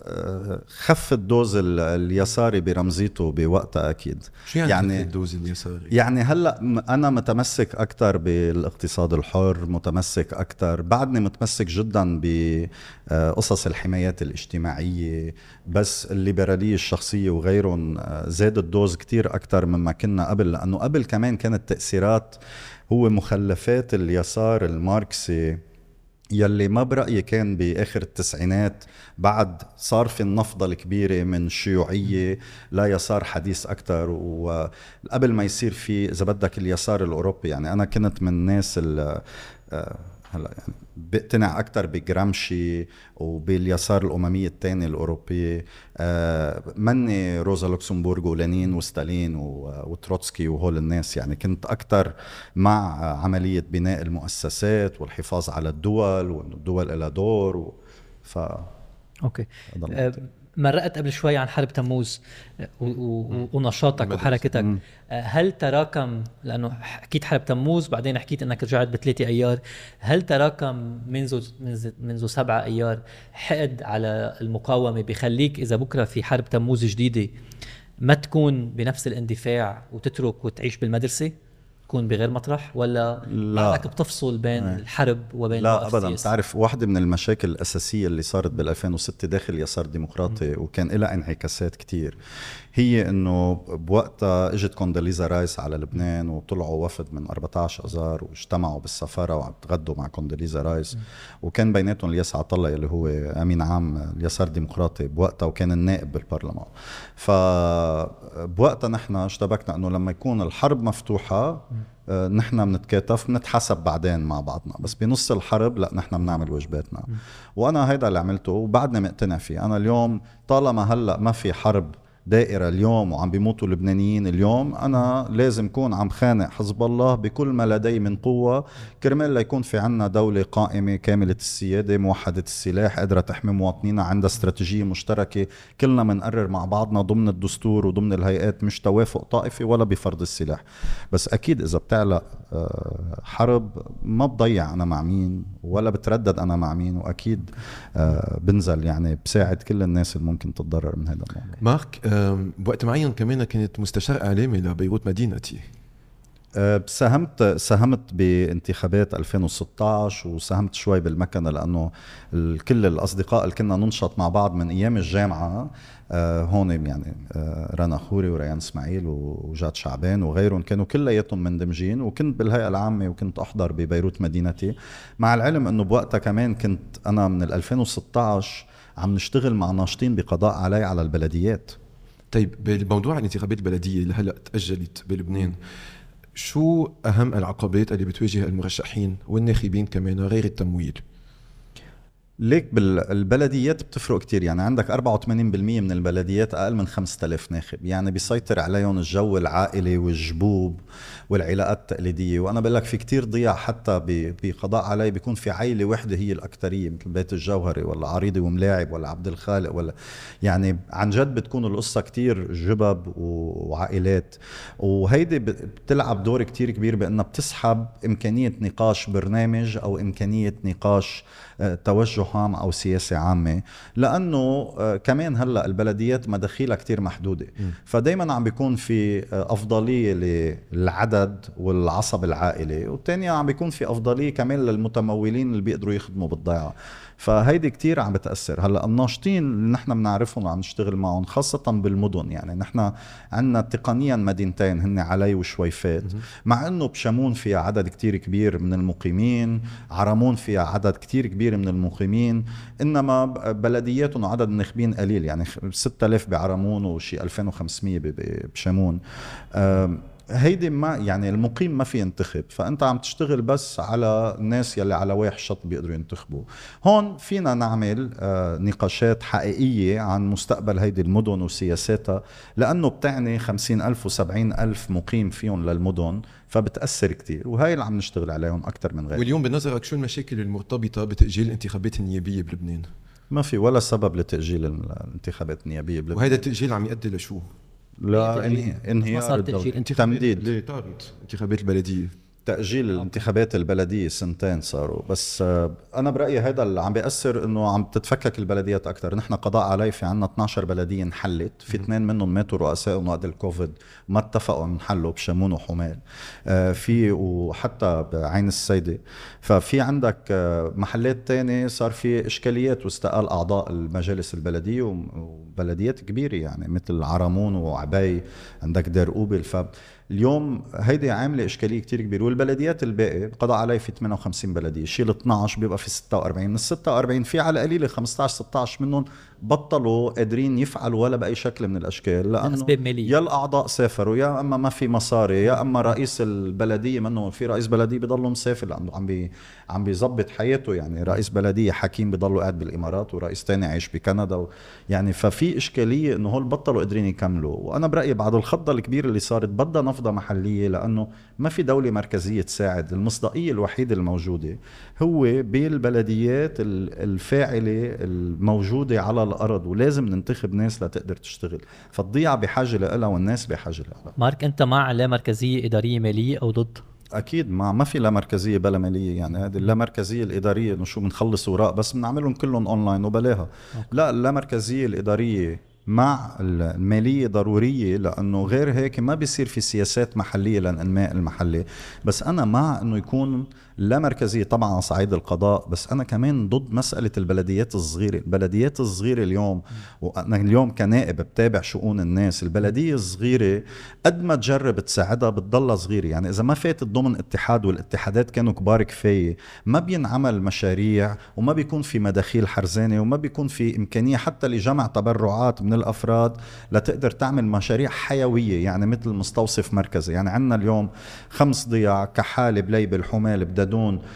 خف الدوز اليساري برمزيته بوقتها أكيد. شو يعني, يعني الدوز اليساري؟ يعني هلأ أنا متمسك أكتر بالاقتصاد الحر، متمسك أكتر، بعدني متمسك جدا بقصص الحمايات الاجتماعية، بس الليبرالية الشخصية وغيرهم زاد الدوز كتير أكتر مما كنا قبل. لأنه قبل كمان كانت تأثيرات هو مخلفات اليسار الماركسي يلي ما برأيي كان بآخر التسعينات، بعد صار في النفضة الكبيرة من الشيوعية لا يسار حديث أكتر. وقبل ما يصير في إذا بدك اليسار الأوروبي، يعني أنا كنت من الناس اللي هلا يعني بقتنع أكتر بجرامشي وباليسار الأممية الثانية الأوروبية. آه مني روزا لوكسمبورغ ولينين وستالين وتروتسكي وهول الناس، يعني كنت أكتر مع عملية بناء المؤسسات والحفاظ على الدول، وأن الدول لها دور و... ف أوكي. أه مرقت قبل شوي عن حرب تموز و... و... ونشاطك وحركتك. مم. هل تراكم، لأنه حكيت حرب تموز بعدين حكيت أنك رجعت بثلاثة أيار، هل تراكم منذ منذ منذ سبعة أيار حقد على المقاومة بيخليك إذا بكرة في حرب تموز جديدة ما تكون بنفس الاندفاع وتترك وتعيش بالمدرسة، تكون بغير مطرح، ولا بعدك بتفصل بين اه. الحرب وبين لا أبدا. تعرف واحدة من المشاكل الأساسية اللي صارت بالألفين وستة داخل اليسار الديمقراطي م. وكان لها انعكاسات كتير، هي إنه بوقتها إجت كونداليزا رايس على لبنان وطلعوا وفد من أربعة عشر أذار واجتمعوا بالسفارة وعم تغدوا مع كونداليزا رايس م. وكان بيناتهم الياس عطلة اللي هو أمين عام اليسار الديمقراطي بوقتها وكان النائب بالبرلمان. فبوقتها نحن اشتبكنا إنه لما يكون الحرب مفتوحة م. نحن بنتكاتف بنتحسب بعدين مع بعضنا، بس بنص الحرب لا نحن بنعمل واجباتنا. م. وانا هيدا اللي عملته وبعدنا مقتنع فيه. انا اليوم طالما هلا ما في حرب دائرة اليوم وعم بيموتوا اللبنانيين اليوم، أنا لازم كون عم خانق حزب الله بكل ما لدي من قوة كرمال ليكون في عنا دولة قائمة كاملة السيادة موحدة السلاح قادرة تحمي مواطنينا، عندها استراتيجية مشتركة كلنا منقرر مع بعضنا ضمن الدستور وضمن الهيئات، مش توافق طائفي ولا بفرض السلاح. بس أكيد إذا بتعلق حرب ما بضيع أنا مع مين ولا بتردد أنا مع مين، وأكيد بنزل يعني بساعد كل الناس اللي ممكن تتضرر من هذا الموضوع. مارك، بوقت معين كمان كنت مستشار إعلامي لبيروت مدينتي. ساهمت ساهمت بانتخابات ألفين وستة عشر وساهمت شوي بالمكنة، لأنه كل الأصدقاء اللي كنا ننشط مع بعض من أيام الجامعة هون، يعني رنا خوري وريان اسماعيل وجاد شعبان وغيرهم كانوا كلياتهم مندمجين، وكنت بالهيئة العامة وكنت أحضر ببيروت مدينتي. مع العلم أنه بوقتها كمان كنت أنا من ألفين وستة عشر عم نشتغل مع ناشطين بقضاء علي على البلديات. طيب بالموضوع الانتخابات البلدية اللي هلأ تأجلت بلبنان، شو أهم العقبات اللي بتواجه المرشحين والناخبين كمان غير التمويل؟ ليك بالبلديات بتفرق كتير، يعني عندك أربعة وثمانين بالمية من البلديات أقل من خمسة آلاف ناخب، يعني بيسيطر عليهم الجو العائلي والجبوب والعلاقات التقليدية. وأنا بقول لك في كتير ضياع حتى بقضاء علي بيكون في عائلة وحدة هي الأكترية، مثل بيت الجوهري ولا عريضي وملاعب ولا عبد الخالق ولا، يعني عن جد بتكون القصة كتير جبب وعائلات. وهيدي بتلعب دور كتير كبير بأنها بتسحب إمكانية نقاش برنامج أو إمكانية نقاش توجه عام أو سياسة عامة، لأنه كمان هلأ البلديات مداخيلها كتير محدودة. م. فدايما عم بيكون في أفضلية للعدد والعصب العائلي، والتانية عم بيكون في أفضلية كمان للمتمولين اللي بيقدروا يخدموا بالضيعة. فهيدي كتير عم بتأثر. هلأ الناشطين اللي نحن بنعرفهم وعم نشتغل معهم خاصة بالمدن، يعني نحن عندنا تقنيا مدينتين هن علي وشويفات، مع انه بشمون فيها عدد كتير كبير من المقيمين، عرمون فيها عدد كتير كبير من المقيمين، انما بلدياتهم وعدد الناخبين قليل، يعني ستة آلاف بعرمون وشي ألفين وخمسمية بشمون. هيدي ما يعني المقيم ما في ينتخب، فانت عم تشتغل بس على الناس يلي على واحد شط بيقدروا ينتخبوا. هون فينا نعمل آه نقاشات حقيقية عن مستقبل هيدي المدن وسياساتها، لانه بتعني خمسين ألف وسبعين ألف مقيم فيهم للمدن، فبتأثر كتير، وهي اللي عم نشتغل عليهم أكتر من غير. واليوم بنظرك شو المشاكل المرتبطة بتأجيل الانتخابات النيابية بلبنان؟ ما في ولا سبب لتأجيل الانتخابات النيابية بلبنان. وهذا التأجيل عم يؤدي لشو؟ لا انهيار الدولة، تمديد لطارت انتخابات البلدية، تأجيل الانتخابات البلدية سنتين صاروا. بس أنا برأيي هذا اللي عم بيأثر إنه عم تتفكك البلديات أكتر. نحن قضاء علي في عنا اثناشر بلدية انحلت، في اثنين منهم ماتوا رؤسائهم وقت الكوفيد، ما اتفقوا انحلوا بشمون وحمال في وحتى بعين السيدة. ففي عندك محلات تاني صار في إشكاليات واستقال أعضاء المجالس البلدية وبلديات كبيرة يعني مثل عرمون وعباي، عندك دارقوبل. ف اليوم هيدي عاملة إشكالية كتير كبيرة. والبلديات الباقي قضاء علي في ثمانية وخمسين بلدية، شيل اثناشر بيبقى في ستة وأربعين. من ستة وأربعين في على قليلة خمسة عشر ستة عشر منهم بطلوا قادرين يفعلوا ولا بأي شكل من الأشكال، لأنه يا الأعضاء سافروا، يا أما ما في مصاري، يا أما رئيس البلدية منه. في رئيس بلدية بيضلوا مسافر لأنه عم بي عم بيزبط حياته، يعني رئيس بلدية حكيم بيضلوا قاعد بالإمارات، ورئيس تاني عايش بكندا و... يعني ففي إشكالية إنه هول بطلوا قادرين يكملوا. وأنا برأيي بعد الخضة الكبيرة اللي صارت بدها نفضة محلية، لأنه ما في دولة مركزية تساعد. المصداقية الوحيدة الموجودة هو بالبلديات الفاعلة الموجودة على الأرض، ولازم ننتخب ناس لتقدر تشتغل. فالضيعة بحاجة لها والناس بحاجة لها. مارك، أنت مع لا مركزية إدارية مالية أو ضد؟ أكيد مع. ما في لا مركزية بلا مالية، يعني هذه اللا مركزية الإدارية إنه شو بنخلص وراء بس بنعملهم كلهم أونلاين وبلاها. أوكي. لا، اللا مركزية الإدارية مع المالية ضرورية، لأنه غير هيك ما بيصير في سياسات محلية للإنماء المحلي. بس أنا مع أنه يكون لا مركزية طبعا على صعيد القضاء، بس أنا كمان ضد مسألة البلديات الصغيرة. البلديات الصغيرة اليوم، وأنا اليوم كنائب بتابع شؤون الناس، البلدية الصغيرة قد ما تجرب تساعدها بتضلها صغيرة. يعني إذا ما فاتت ضمن اتحاد والاتحادات كانوا كبار كفاية، ما بينعمل مشاريع وما بيكون في مداخيل حرزانة وما بيكون في إمكانية حتى لجمع تبرعات من الأفراد لتقدر تعمل مشاريع حيوية، يعني مثل مستوصف مركزي. يعني عندنا اليوم خمس ضياع، كحالة، بليبل، الحمال، بدادون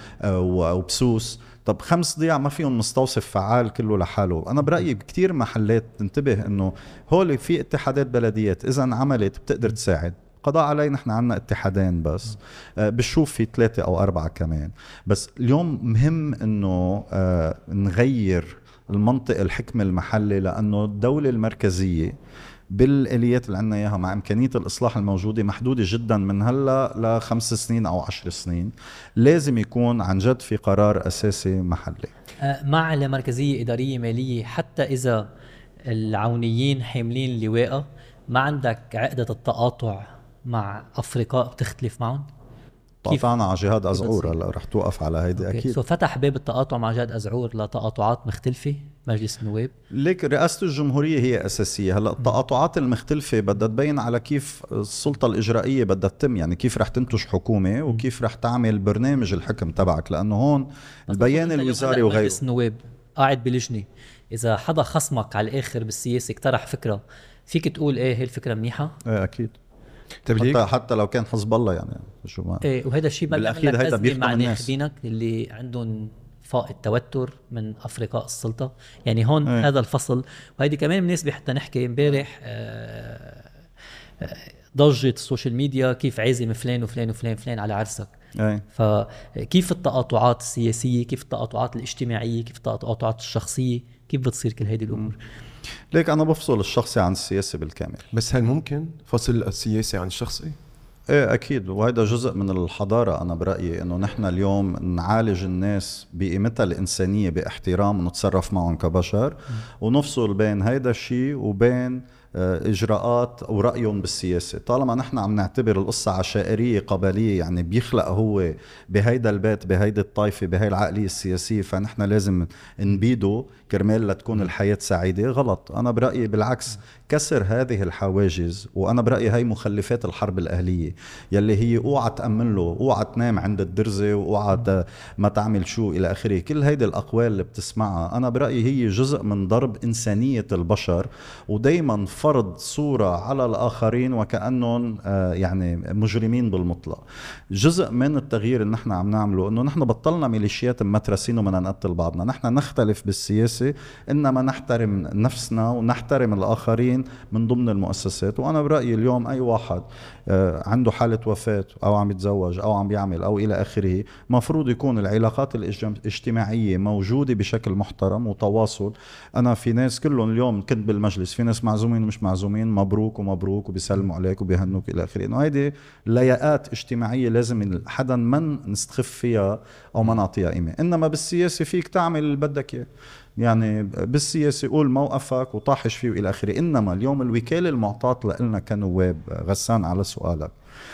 وبسوس. طب خمس ضياع ما فيهم مستوصف فعال كله لحاله. أنا برأيي بكتير محلات تنتبه إنه هول في اتحادات بلديات إذا عملت بتقدر تساعد. قضاء علي نحن عنا اتحادين بس، آه بشوف في ثلاثة أو أربعة كمان. بس اليوم مهم إنه آه نغير المنطق الحكم المحلي، لأنه الدولة المركزية بالآليات اللي عنا إياها مع إمكانية الإصلاح الموجودة محدودة جدا من هلأ لخمس سنين أو عشر سنين. لازم يكون عن جد في قرار أساسي محلي. مع المركزية إدارية مالية حتى إذا العونيين حاملين اللواء، ما عندك عقدة التقاطع مع أفريقيا بتختلف معهم؟ قطعنا على جهاد أزعور، هلا رح توقف على هيدي. أكيد سو فتح باب التقاطع مع جهاد أزعور لتقاطعات مختلفة مجلس النواب. ليك رئاسة الجمهورية هي أساسية. هلا التقاطعات المختلفة بدها تبين على كيف السلطة الإجرائية بدها تتم، يعني كيف رح تنتج حكومة وكيف رح تعمل برنامج الحكم تبعك، لأنه هون البيان الوزاري وغيره. مجلس النواب قاعد بلجنة، إذا حدا خصمك على الآخر بالسياسة اقترح فكرة، فيك تقول إيه هي الفكرة منيحة؟ إيه أكيد. طيب ليك حتى حتى لو كان حزب الله يعني شو ما ايه وهذا الشيء ما بالأخير بيعمل لك هيدا أزمة بيخدم مع الناس. ناخبينك اللي عندهم فائض توتر من افرقاء السلطه. يعني هون ايه. هذا الفصل، وهيدي كمان مناسبه حتى نحكي امبارح آه، آه، ضجة السوشيال ميديا كيف عازم فلان وفلان وفلان فلان على عرسك. ايه. فكيف التقاطعات السياسية، كيف التقاطعات الاجتماعية، كيف التقاطعات الشخصية، كيف بتصير كل هيدي الأمور. ليك أنا بفصل الشخصي عن السياسي بالكامل. بس هل ممكن فصل السياسي عن الشخصي؟ ايه اكيد، وهذا جزء من الحضاره. انا برايي انه نحن اليوم نعالج الناس بقيمتها الانسانيه باحترام ونتصرف معهم كبشر، ونفصل بين هيدا الشيء وبين اجراءات ورأيهم بالسياسه. طالما نحن عم نعتبر القصه عشائريه قبليه، يعني بيخلق هو بهيدا البيت بهيدا الطائفه بهي العقليه السياسيه، فنحن لازم نبيده كرمال لتكون الحياه سعيده. غلط. انا برايي بالعكس، كسر هذه الحواجز. وانا برايي هي مخلفات الحرب الاهليه يلي هي اوعى تامن له، اوعى تنام عند الدرزه، واوعى ما تعمل شو الى اخره. كل هيدي الاقوال اللي بتسمعها انا برايي هي جزء من ضرب انسانيه البشر، ودايما فرض صورة على الآخرين وكأنهم آه يعني مجرمين بالمطلق. جزء من التغيير اللي نحن عم نعمله إنه نحن بطلنا ميليشيات مترسين ومن نقتل بعضنا. نحن نختلف بالسياسة، إنما نحترم نفسنا ونحترم الآخرين من ضمن المؤسسات. وأنا برأيي اليوم أي واحد آه عنده حالة وفاة أو عم يتزوج أو عم بيعمل أو إلى آخره، مفروض يكون العلاقات الاجتماعية موجودة بشكل محترم وتواصل. أنا في ناس كلهم اليوم كنت بالمجلس، في ناس معزومين مش معزومين، مبروك ومبروك وبيسلموا عليك وبيهنوك الى اخره. انه هيدي لياقات اجتماعيه لازم حدا من نستخف فيها او ما نعطيها قيمه. انما بالسياسه فيك تعمل اللي بدك اياه، يعني بالسياسه قول موقفك وطاحش فيه والى اخره. انما اليوم الوكاله المعطاه لنا كنواب، غسان على سؤالك،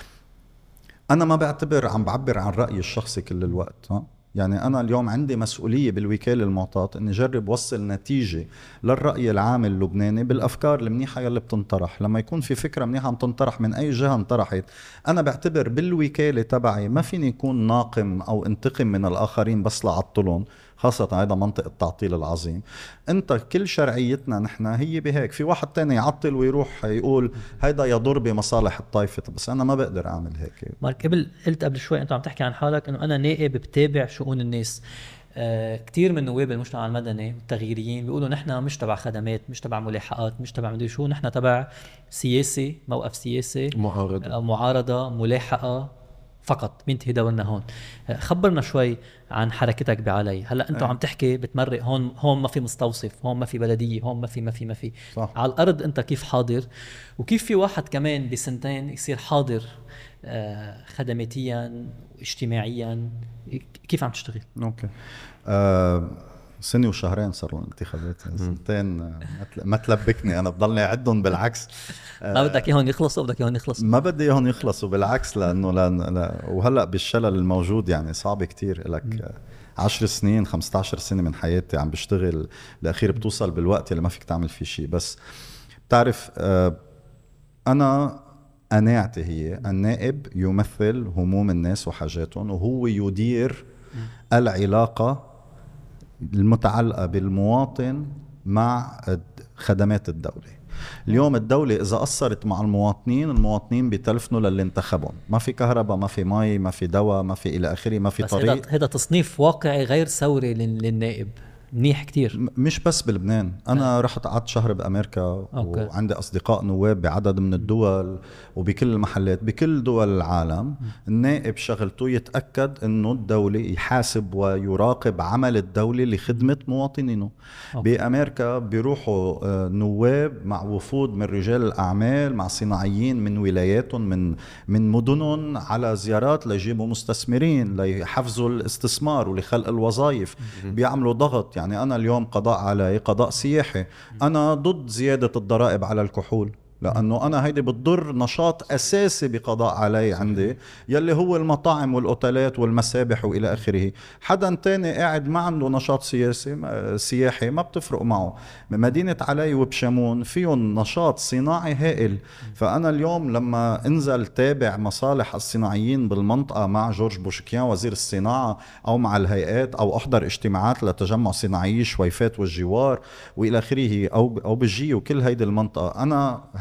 انا ما بعتبر عم بعبر عن رايي الشخصي كل الوقت. ها يعني أنا اليوم عندي مسؤولية بالوكالة المعطاة إني جرب وصل نتيجة للرأي العام اللبناني بالأفكار المنيحة يلي بتنطرح. لما يكون في فكرة منيحة عم تنطرح من أي جهة انطرحت، أنا بعتبر بالوكالة تبعي ما فيني يكون ناقم أو انتقم من الآخرين بس لعطلهم، خاصة هذا منطق التعطيل العظيم. انت كل شرعيتنا نحن هي بهيك. في واحد تاني يعطل ويروح يقول هيدا يضر بمصالح الطائفة، بس انا ما بقدر اعمل هيك. مارك قبل قلت قبل شوي انت عم تحكي عن حالك انه انا نائب بتابع شؤون الناس. آه كتير من نواب المجتمع المدني والتغييريين بيقولوا نحن مش تبع خدمات، مش تبع ملاحقات، مش تبع مدري شو، نحن تبع سياسي، موقف سياسي، معارضة آه معارضة، ملاحقة فقط. بينتهي دورنا هون. خبرنا شوي عن حركتك بعلي. هلا انتوا عم تحكي بتمرق هون، هون ما في مستوصف، هون ما في بلديه، هون ما في ما في ما في صح. على الارض انت كيف حاضر؟ وكيف في واحد كمان بسنتين يصير حاضر آه خدماتيا واجتماعيا؟ كيف عم تشتغل؟ اوكي. آه سنة وشهرين صاروا الانتخابات، سنتين ما تلبكني، انا بضلني اعدهم بالعكس. ما بدك اياهم يخلصوا؟ بدك اياهم يخلصوا؟ ما بدي اياهم يخلصوا بالعكس، لانه لا, لا وهلا بالشلل الموجود يعني صعب كتير. لك عشر سنين خمسة عشر سنة من حياتي عم بشتغل، بالاخير بتوصل بالوقت اللي ما فيك تعمل فيه شيء. بس بتعرف آه انا قناعتي هي النائب يمثل هموم الناس وحاجاتهم، وهو يدير العلاقة المتعلقة بالمواطن مع خدمات الدولة. اليوم الدولة إذا قصرت مع المواطنين، المواطنين بيتلفنوا للي انتخبهم. ما في كهرباء، ما في مي، ما في دواء، ما في إلى آخره، ما في بس طريق. هذا تصنيف واقعي غير ثوري للنائب، منيح كتير. مش بس بلبنان، أنا آه. رحت قعدت شهر بأمريكا. أوكي. وعندي أصدقاء نواب بعدد من الدول وبكل المحلات بكل دول العالم. م. النائب شغلته يتأكد أنه الدولة يحاسب ويراقب عمل الدولة لخدمة مواطنينه. أوكي. بأمريكا بيروحوا نواب مع وفود من رجال الأعمال، مع صناعيين من ولاياتهم، من من مدنهم، على زيارات ليجيبوا مستثمرين ليحفزوا الاستثمار ولخلق الوظائف. م. بيعملوا ضغط. يعني أنا اليوم قضاء علي قضاء سياحي، أنا ضد زيادة الضرائب على الكحول، لأنه أنا هيدي بتضر نشاط أساسي بقضاء علي عندي يلي هو المطاعم والأوتيلات والمسابح وإلى آخره. حدا تاني قاعد ما عنده نشاط سياسي سياحي ما بتفرق معه. مدينة علي وبشمون فيهم نشاط صناعي هائل. فأنا اليوم لما انزل تابع مصالح الصناعيين بالمنطقة مع جورج بوشكيان وزير الصناعة، أو مع الهيئات، أو أحضر اجتماعات لتجمع صناعيي شويفات والجوار وإلى آخره، أو أو بجي وكل هيدي المنطقة، أنا هي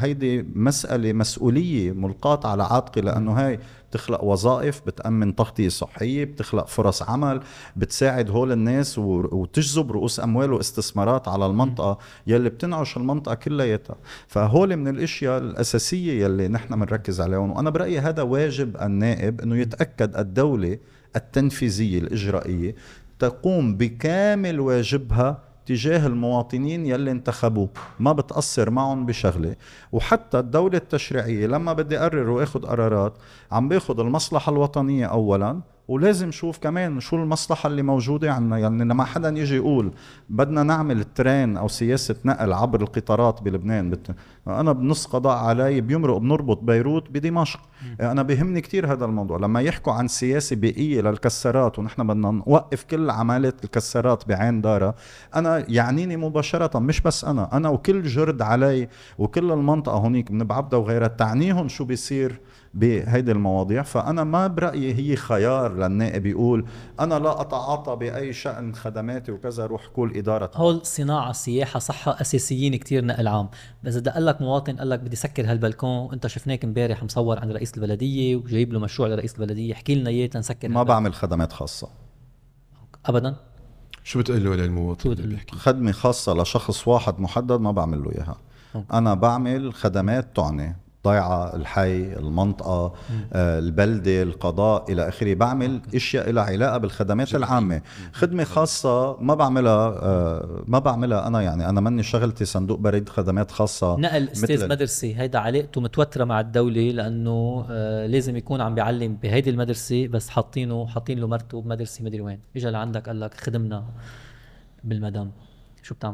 هيدي مسألة مسؤولية ملقاة على عاتقي، لأنه هاي بتخلق وظائف، بتأمن تغطية صحية، بتخلق فرص عمل، بتساعد هول الناس وتجذب رؤوس أموال واستثمارات على المنطقة يلي بتنعش المنطقة كلياتها. فهول من الاشياء الأساسية يلي نحن منركز عليهم. وأنا برأيي هذا واجب النائب، أنه يتأكد الدولة التنفيذية الإجرائية تقوم بكامل واجبها تجاه المواطنين يلي انتخبوه، ما بتقصر معهم بشغلة. وحتى الدولة التشريعية لما بدي أقرر وأخذ قرارات عم باخذ المصلحة الوطنية أولا، ولازم شوف كمان شو المصلحة اللي موجودة عنا. يعني لما حدا يجي يقول بدنا نعمل ترين أو سياسة نقل عبر القطارات بلبنان، بت... أنا بنص قضاء علي بيمرق بنربط بيروت بدمشق. أنا بيهمني كتير هذا الموضوع. لما يحكوا عن سياسة بيئية للكسرات ونحن بدنا نوقف كل عمالة الكسرات بعين دارة، أنا يعنيني مباشرة، مش بس أنا أنا وكل جرد علي وكل المنطقة هونيك من بعبدة وغيرها تعنيهم شو بيصير بهيدي المواضيع. فأنا ما برأيي هي خيار للنائب يقول أنا لا أتعاطى بأي شأن خدماتي وكذا روح كل إدارة. هول صناعة سياحة صحة أساسيين كتير نقل عام. بس إذا قال لك مواطن قال لك بدي سكر هالبلكون، أنت شفناك امبارح مصور عند رئيس البلدية وجايب له مشروع لرئيس البلدية، احكي لنا إياه تنسكر. ما بعمل خدمات خاصة أبدا. شو بتقول له للمواطن اللي بيحكي؟ خدمة خاصة لشخص واحد محدد ما بعمل له إياها. أنا بعمل خدمات تعني ضيعة، الحي، المنطقة، آه، البلدة، القضاء إلى آخره. بعمل إشياء إلى علاقة بالخدمات العامة. خدمة خاصة ما بعملها، آه، ما بعملها أنا. يعني أنا مني شغلتي صندوق بريد خدمات خاصة. نقل أستاذ مدرسة هيدا علاقته متوترة مع الدولة، لأنه آه لازم يكون عم بيعلم بهيدي المدرسة، بس حاطينه حاطين له مرته بمدرسة مدري وين. إجا لعندك قال لك خدمنا بالمدام، شو بتعمل؟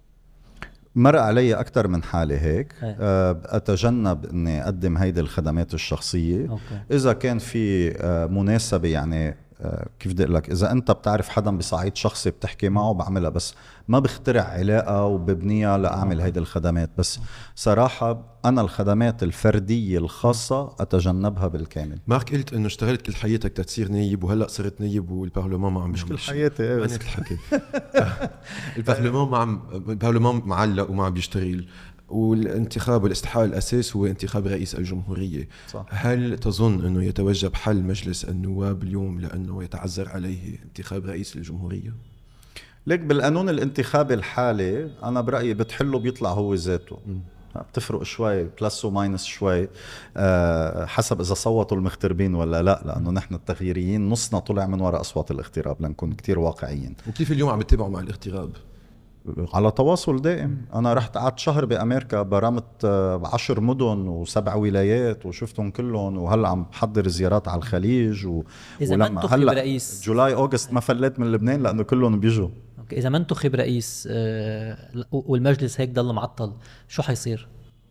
مر علي أكتر من حالة هيك. أه أتجنب أني أقدم هيدي الخدمات الشخصية. أوكي. إذا كان في أه مناسبة، يعني أه كيف بدي أقول لك، إذا أنت بتعرف حدا بصعيد شخصي بتحكي معه بعملها، بس ما بخترع علاقة وببنيها لأعمل هيدي الخدمات. بس صراحة أنا الخدمات الفردية الخاصة أتجنبها بالكامل. مارك قلت إنه اشتغلت كل حياتك تتصير نايب، وهلأ صرت نايب والبرلمان ما عم بيعمل كل حياتي ايه بس الحكي. البرلمان ما عم البرلمان معلق وما عم بيشتغل، والانتخاب والاستحقاق الأساس هو انتخاب رئيس الجمهورية. صح. هل تظن أنه يتوجب حل مجلس النواب اليوم لأنه يتعذر عليه انتخاب رئيس الجمهورية؟ ليك بالقانون الانتخابي الحالي أنا برأيي بتحله بيطلع هو ذاته. م. بتفرق شوي بلس وماينس شوي أه حسب إذا صوتوا المغتربين ولا لا، لأنه نحن التغييريين نصنا طلع من وراء أصوات الاغتراب، لنكون كتير واقعيين. وكيف اليوم عم تتابعوا مع الاغتراب؟ على تواصل دائم. أنا رحت قعدت شهر بأمريكا، برمت عشر مدن وسبع ولايات وشفتهم كلهم، وهلأ عم بحضر زيارات على الخليج و... إذا ما انتخب رئيس جولاي أوغست ما فلت من لبنان لأنه كلهم بيجوا. إذا ما انتخب رئيس آه والمجلس هيك ضل معطل، شو حيصير؟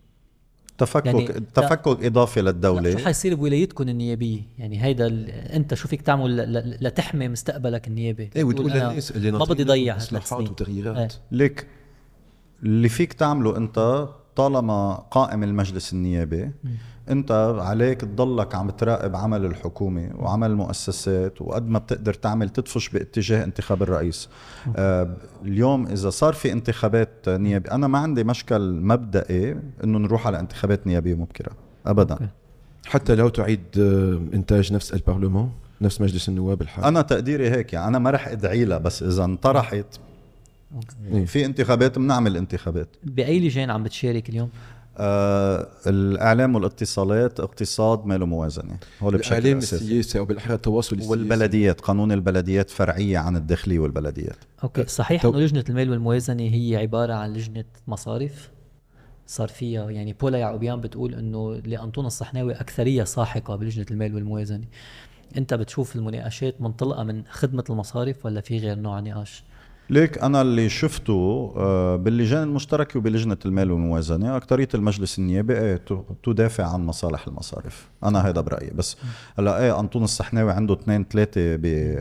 تفكك يعني تفكك إضافي للدولة. شو حيصير بولايتكم النيابية؟ يعني هيدا أنت شو فيك تعمل لتحمي مستقبلك النيابي؟ إيه وتقول للناس اللي ما بدي ضيع إصلاحات وتغييرات. ايه. ليك اللي فيك تعمله أنت طالما قائم المجلس النيابي م. أنت عليك تضلك عم تراقب عمل الحكومة وعمل المؤسسات، وقد ما بتقدر تعمل تدفش باتجاه انتخاب الرئيس. آه اليوم إذا صار في انتخابات نيابية، أنا ما عندي مشكل مبدئي أنه نروح على انتخابات نيابية مبكرة أبدا. أوكي. حتى لو تعيد إنتاج نفس البرلمان، نفس مجلس النواب الحالي. أنا تقديري هيك، يعني أنا ما رح أدعي لها، بس إذا انطرحت أوكي. في انتخابات بنعمل انتخابات. بأي لجان عم بتشارك اليوم؟ آه الإعلام والاتصالات، اقتصاد، مال وموازنة، هول بشكل الإعلام أساسي. السياسي أو بالأحرى التواصل السياسي، والبلديات، قانون البلديات فرعية عن الداخلية والبلديات. أوكي. صحيح أنه لجنة المال والموازنة هي عبارة عن لجنة مصارف صار فيها، يعني بولا يعقوبيان بتقول أنه لأنطون الصحناوي أكثرية ساحقة بلجنة المال والموازنة. أنت بتشوف المناقشات منطلقة من خدمة المصارف ولا في غير نوع نقاش؟ ليك أنا اللي شفته باللجان المشتركة وبلجنة المال والموازنة أكترية المجلس النيابي تدافع عن مصالح المصارف. أنا هيدا برأيي. بس هلا إيه أنطون الصحناوي عنده اثنين ثلاثة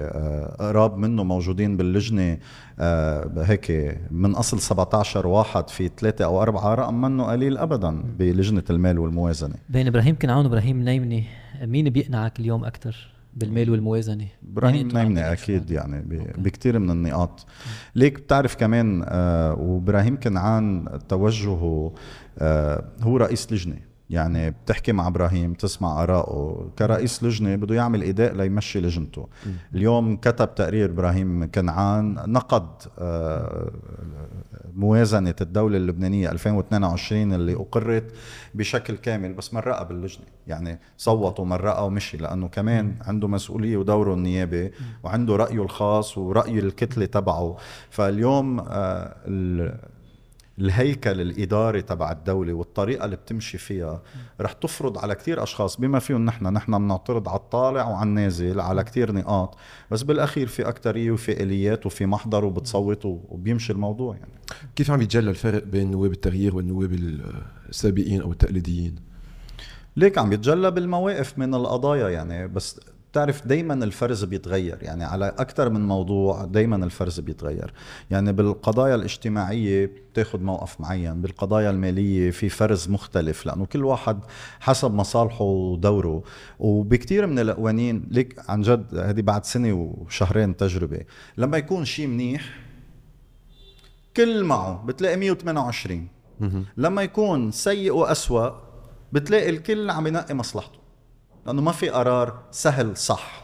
بقراب منه موجودين باللجنة هيك من أصل سبعة عشر واحد، في ثلاثة أو أربعة، رقم منه قليل أبدا بلجنة المال والموازنة. بين إبراهيم كنعان وإبراهيم نايمني مين بيقنعك اليوم أكتر بالمال والموازنه. ابراهيم نايمني اكيد يعني بكثير من النقاط. ليك بتعرف كمان آه وابراهيم كنعان توجهه آه هو رئيس لجنه، يعني بتحكي مع ابراهيم تسمع آراءه كرئيس لجنه بده يعمل اداء ليمشي لجنته. م. اليوم كتب تقرير ابراهيم كنعان نقد آه موازنه الدوله اللبنانيه ألفين واثنين وعشرين اللي اقرت بشكل كامل، بس مرقها باللجنه، يعني صوت ومرقها ومشي، لانه كمان عنده مسؤوليه ودوره النيابي وعنده رايه الخاص وراي الكتله تبعه. فاليوم آه الهيكل الإداري تبع الدولة والطريقة اللي بتمشي فيها رح تفرض على كتير أشخاص بما فيهم نحن نحن بنعترض على الطالع وعلى النازل على كتير نقاط، بس بالأخير في أكترية وفي إليات وفي محضر وبتصوت وبيمشي الموضوع. يعني كيف عم يتجلى الفرق بين نواب التغيير والنواب السابقين أو التقليديين؟ ليك عم يتجلى بالمواقف من القضايا، يعني بس تعرف دايما الفرز بيتغير، يعني على أكتر من موضوع دايما الفرز بيتغير. يعني بالقضايا الاجتماعية بتاخد موقف معين، بالقضايا المالية في فرز مختلف، لأنه كل واحد حسب مصالحه ودوره. وبكتير من القوانين ليك عن جد هذه بعد سنة وشهرين تجربة، لما يكون شيء منيح كل معه بتلاقي مية وثمانية وعشرين، لما يكون سيء وأسوأ بتلاقي الكل عم ينقي مصلحته، لأنه ما في قرار سهل صح.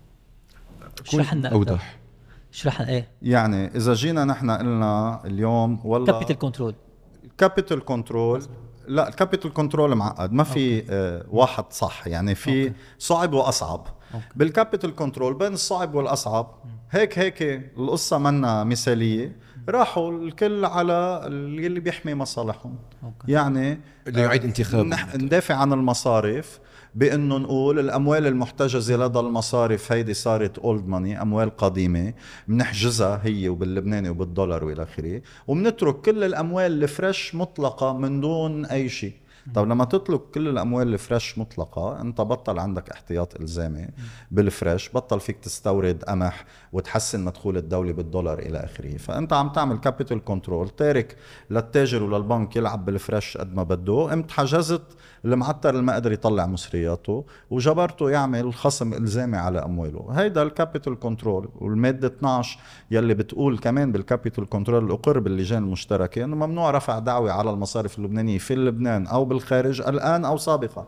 اشرح لنا أوضح. اشرح ايه يعني إذا جينا نحن قلنا اليوم والله كابيتال كنترول، كابيتال كنترول، لا الكابيتال كنترول معقد، ما في آه واحد صح، يعني في أوكي. صعب وأصعب. بالكابيتال كنترول بين الصعب والأصعب هيك هيك القصة منا مثالية، راحوا الكل على اللي بيحمي مصالحهم. أوكي. يعني اللي يعيد انتخاب ندافع عن المصارف بأنه نقول الأموال المحتجزة لدى المصارف هيدي صارت اولد ماني، أموال قديمة بنحجزها هي وباللبناني وبالدولار وإلى آخره، وبنترك كل الأموال الفريش مطلقة من دون أي شيء. طب لما تطلق كل الأموال الفريش مطلقة أنت بطل عندك احتياط إلزامي بالفريش، بطل فيك تستورد قمح وتحسن مدخول الدولة بالدولار إلى آخره. فأنت عم تعمل كابيتال كنترول، تارك للتاجر وللبنك يلعب بالفريش قد ما بده، قمت حجزت المعتر اللي ما قدر يطلع مصرياته وجبرته يعمل خصم إلزامي على أمواله. هيدا الكابيتال كنترول. والمادة اثناشر يلي بتقول كمان بالكابيتال كنترول الأقر باللجان المشتركة أنه ممنوع رفع دعوة على المصارف اللبنانية في لبنان أو بالخارج الآن أو سابقا،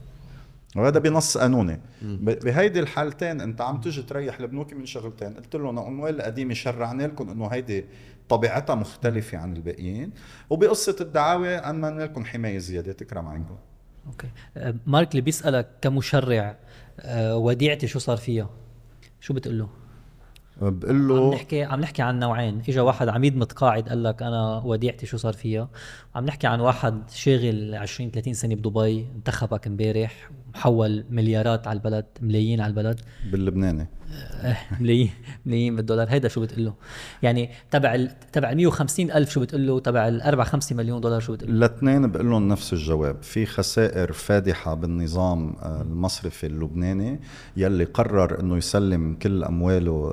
وهذا بنص قانوني. بهيدي الحالتين انت عم تجي تريح البنوك من شغلتين، قلت لهم الاموال القديمه شرعنا لكم انه هيدي طبيعتها مختلفه عن الباقيين، وبقصه الدعاوى امن لكم حمايه زياده تكرم عندكم. اوكي مارك اللي بيسالك كمشرع وديعتي شو صار فيها، شو بتقول له؟ بقول له عم نحكي عم نحكي عن نوعين، اجى واحد عميد متقاعد قال لك انا وديعتي شو صار فيها، وعم نحكي عن واحد شاغل عشرين ثلاثين سنه بدبي انتخبك امبارح محول مليارات على البلد، ملايين على البلد باللبناني ملايين ملايين بالدولار. هيدا شو بتقول له؟ يعني تبع ال... تبع مية وخمسين ألف شو بتقول له؟ تبع الأربعة خمسة مليون دولار شو بتقول له؟ الاثنين بقول لهم نفس الجواب. في خسائر فادحة بالنظام المصرفي اللبناني يلي قرر انه يسلم كل امواله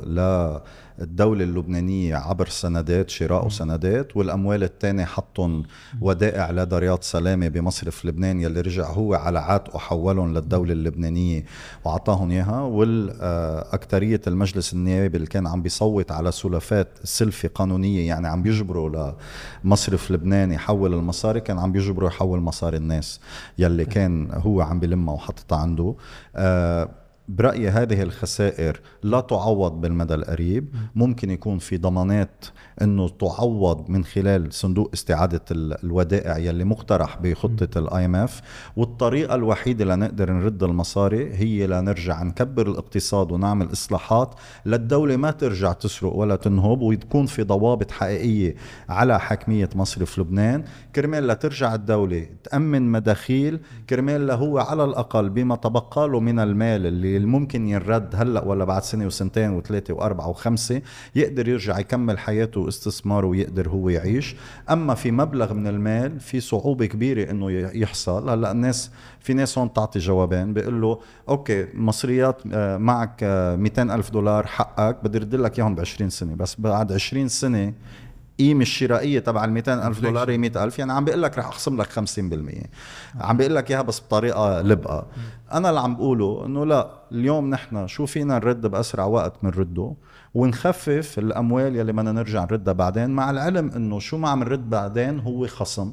للدولة اللبنانية عبر سندات، شراء سندات، والاموال الثانية حطهم ودائع لدى رياض سلامة بمصرف لبنان يلي رجع هو على عاتقه حولهم للدولة اللبنانية وعطاهم اياها. والاكترية المجلس النيابي اللي كان عم بيصوت على سلفات سلفة قانونية، يعني عم بيجبروا لمصرف لبنان يحول المصاري، كان عم بيجبروا يحول مصاري الناس يلي كان هو عم بلمها وحطتها عنده. آه برأيي هذه الخسائر لا تعوض بالمدى القريب، ممكن يكون في ضمانات انه تعوض من خلال صندوق استعادة الودائع يلي مقترح بخطة الاي ام اف. والطريقة الوحيدة لنقدر نرد المصاري هي لنرجع نكبر الاقتصاد ونعمل اصلاحات للدولة ما ترجع تسرق ولا تنهب، ويكون في ضوابط حقيقية على حاكمية مصرف لبنان، كرمال لا ترجع الدولة تأمن مداخيل، كرمال لا هو على الأقل بما تبقى له من المال اللي ممكن ينرد هلأ ولا بعد سنة وسنتين وثلاثة وأربعة وخمسة يقدر يرجع يكمل حياته واستثماره ويقدر هو يعيش. أما في مبلغ من المال في صعوبة كبيرة إنه يحصل. هلأ الناس في ناس هون تعطي جوابين، بيقول له أوكي مصريات معك مئتين ألف دولار حقك بدي ردلك إياهم بعشرين سنة، بس بعد عشرين سنة قيمة الشرائية تبع المئتين ألف دولار هي مئة ألف، يعني عم بيقول لك رح أخصم لك خمسين بالمية. عم بيقول لك إياها بس بطريقة لبقة. أنا اللي عم بقوله إنه لا، اليوم نحن شو فينا نرد بأسرع وقت من رده ونخفف الأموال يلي بدنا نرجع نردها بعدين، مع العلم إنه شو ما عم نرد بعدين هو خصم.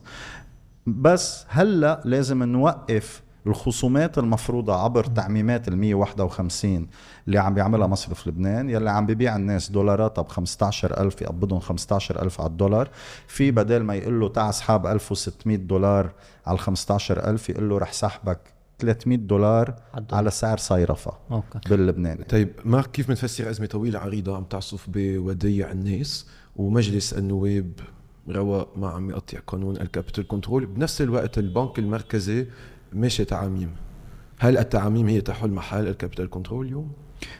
بس هلأ لازم نوقف الخصومات المفروضة عبر تعميمات المية واحدة وخمسين اللي عم بيعملها مصرف لبنان، يلي عم بيبيع الناس دولاراتها بخمستاشر ألف يقبضهم خمستاشر ألف على الدولار، في بدل ما يقول له تعال اسحب ألف وستمية دولار على الخمستاشر ألف يقول له رح سحبك ثلاثمية دولار على سعر صيرفة باللبناني. طيب مارك، كيف بنفسر أزمة طويلة عريضة عم تعصف بوديع الناس ومجلس النواب رواق ما عم يقطع قانون الكابيتال كنترول، بنفس الوقت البنك المركزي ماشي تعاميم؟ هل التعاميم هي تحل محل الكابيتال كنترول اليوم؟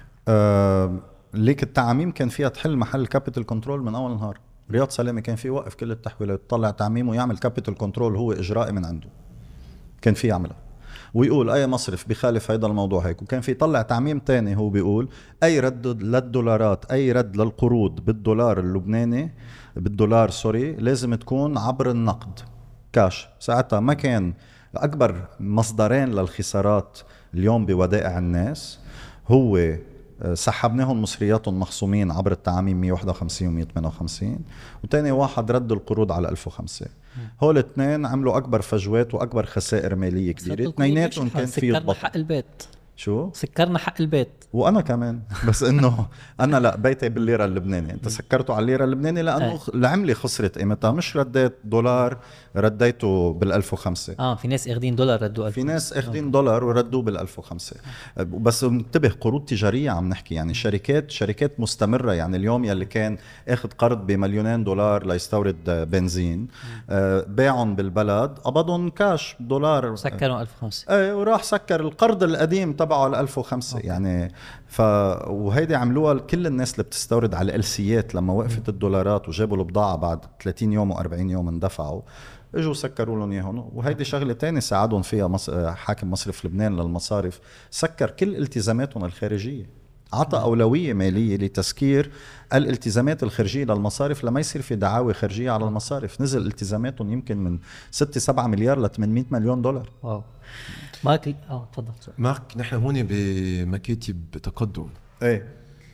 آه ليك التعاميم كان فيها تحل محل الكابيتال كنترول من أول نهار. رياض سلامة كان فيه وقف كل التحويلات، يطلع تعميم ويعمل كابيتال كنترول هو إجرائي من عنده، كان فيه يعملها ويقول أي مصرف بخالف هيدا الموضوع هيك. وكان في طلع تعميم تاني هو بيقول أي رد للدولارات، أي رد للقروض بالدولار اللبناني بالدولار سوري لازم تكون عبر النقد كاش. ساعتها ما كان أكبر مصدرين للخسارات اليوم بودائع الناس هو سحبناهم مصرياتهم مخصومين عبر التعاميم مية وواحد وخمسين و مية وثمانية وخمسين، وتاني واحد رد القروض على ألف وخمسة. هول الاثنين عملوا أكبر فجوات وأكبر خسائر مالية كبيرة. اثنيناتهم كان فيه سكرنا حق البيت. شو؟ سكرنا حق البيت. وأنا كمان بس إنه أنا لا، بيتي بالليرة اللبناني، أنت سكرته على الليرة اللبناني لأنه العملة خسرت قيمتها، مش رديت دولار رديته بالألف وخمسة. آه في ناس اخدين دولار ردوا ألف. في ناس اخدين دولار وردوه بالألف وخمسة. بس انتبه، قروض تجارية عم نحكي، يعني شركات شركات مستمرة. يعني اليوم يلي كان اخد قرض بمليونين دولار ليستورد بنزين، آه باعهم بالبلد قبضهم كاش دولار سكروا ألف وخمسة. ايه وراح سكر القرض القديم تبعه على ألف وخمسة. يعني ف وهيدي عملوها كل الناس اللي بتستورد على الالسيات. لما وقفت الدولارات وجابوا البضاعة بعد ثلاثين يوم وأربعين يوم اندفعوا، اجوا سكروا لهم اياهم. وهيدي شغله تانية ساعدهم فيها مص... حاكم مصرف لبنان للمصارف، سكر كل التزاماتهم الخارجيه، عطى اولويه ماليه لتسكير الالتزامات الخارجيه للمصارف لما يصير في دعاوى خارجيه على المصارف. نزل التزاماتهم يمكن من ستة سبعة مليار ل ثمانمية مليون دولار. واو. مارك اه تفضل. مارك، نحن هون بمكاتب تقدم. ايه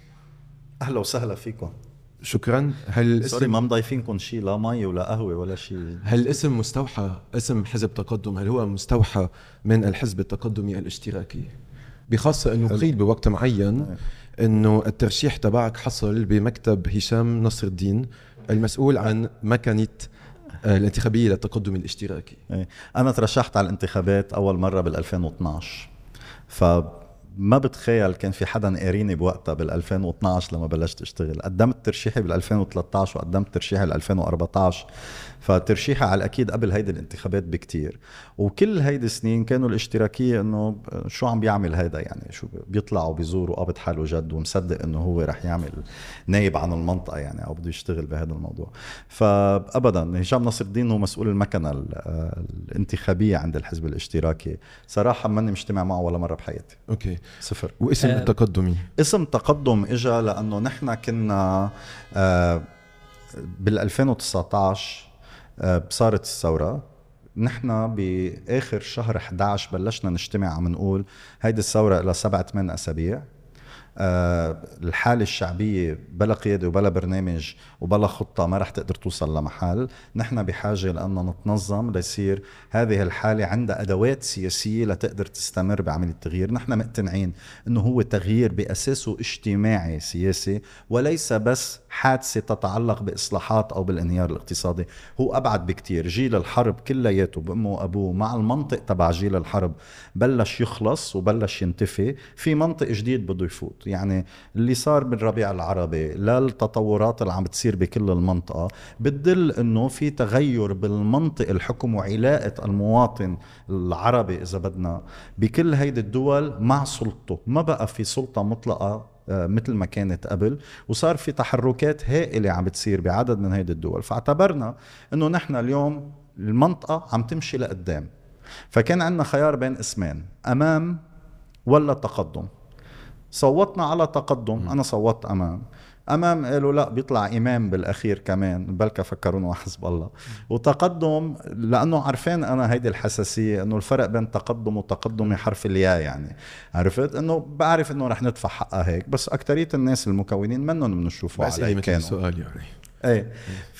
اهلا وسهلا فيكم. شكرا. هل سوري ما مضيفينكم شيء، لا مي ولا قهوه ولا شيء. هل الاسم مستوحى، اسم حزب تقدم، هل هو مستوحى من الحزب التقدمي الاشتراكي؟ بخاصة انه قيل بوقت معين انه الترشيح تبعك حصل بمكتب هشام نصر الدين المسؤول عن مكنة الانتخابية للتقدم الاشتراكي. انا ترشحت على الانتخابات اول مرة بالألفين واثناشر، ف ما بتخيل كان في حدا قاريني بوقتها بالألفين واثناشر لما بلشت اشتغل. قدمت ترشيحي بالألفين وثلاثة عشر وقدمت ترشيحي بالألفين وأربعة عشر، فترشيحي على الأكيد قبل هيدي الانتخابات بكتير. وكل هيدي السنين كانوا الاشتراكية انه شو عم بيعمل هيدا، يعني شو بيطلعوا بيزوروا قابض حاله جد ومصدق انه هو رح يعمل نايب عن المنطقة يعني، او بده يشتغل بهذا الموضوع. فابدا هشام نصر الدين هو مسؤول المكنة الانتخابية عند الحزب الاشتراكي. صراحة ماني مجتمع معه ولا مرة بحياتي. اوكي صفر. واسم أه التقدمي؟ اسم تقدم اجى لانه نحن كنا آه بال ألفين وتسعة عشر آه صارت الثوره. نحن باخر شهر إحدى عشر بلشنا نجتمع عم نقول هيدي الثوره لها سبعة ثمان اسابيع. آه الحالة الشعبية بلا قيادة وبلا برنامج وبلا خطة ما رح تقدر توصل لمحل. نحن بحاجة لأننا نتنظم ليصير هذه الحالة عندها أدوات سياسية لتقدر تستمر بعمل التغيير. نحن مقتنعين أنه هو تغيير بأساسه اجتماعي سياسي وليس بس حادثة تتعلق بإصلاحات أو بالانهيار الاقتصادي. هو أبعد بكتير. جيل الحرب كلياته بأمه وأبوه مع المنطق تبع جيل الحرب بلش يخلص وبلش ينتفي، في منطق جديد بده يفوت. يعني اللي صار بالربيع العربي للتطورات اللي عم بتصير بكل المنطقة بتدل انه في تغير بالمنطق الحكم وعلاقة المواطن العربي اذا بدنا بكل هيدي الدول مع سلطته. ما بقى في سلطة مطلقة مثل ما كانت قبل، وصار في تحركات هائلة عم بتصير بعدد من هيدي الدول. فاعتبرنا انه نحن اليوم المنطقة عم تمشي لقدام، فكان عندنا خيار بين اسمين، امام ولا تقدم. صوتنا على تقدم. أنا صوتت أمام. امام قالوا لا بيطلع امام بالاخير كمان، بلكا فكرونه حزب الله. وتقدم لانه عارفين انا هيدي الحساسيه انه الفرق بين تقدم وتقدم حرف الياء، يعني عرفت انه بعرف انه رح ندفع حقها هيك، بس اكترية الناس المكونين منهم بنشوفوا بس عليه مثل كانوا السؤال يعني. ايه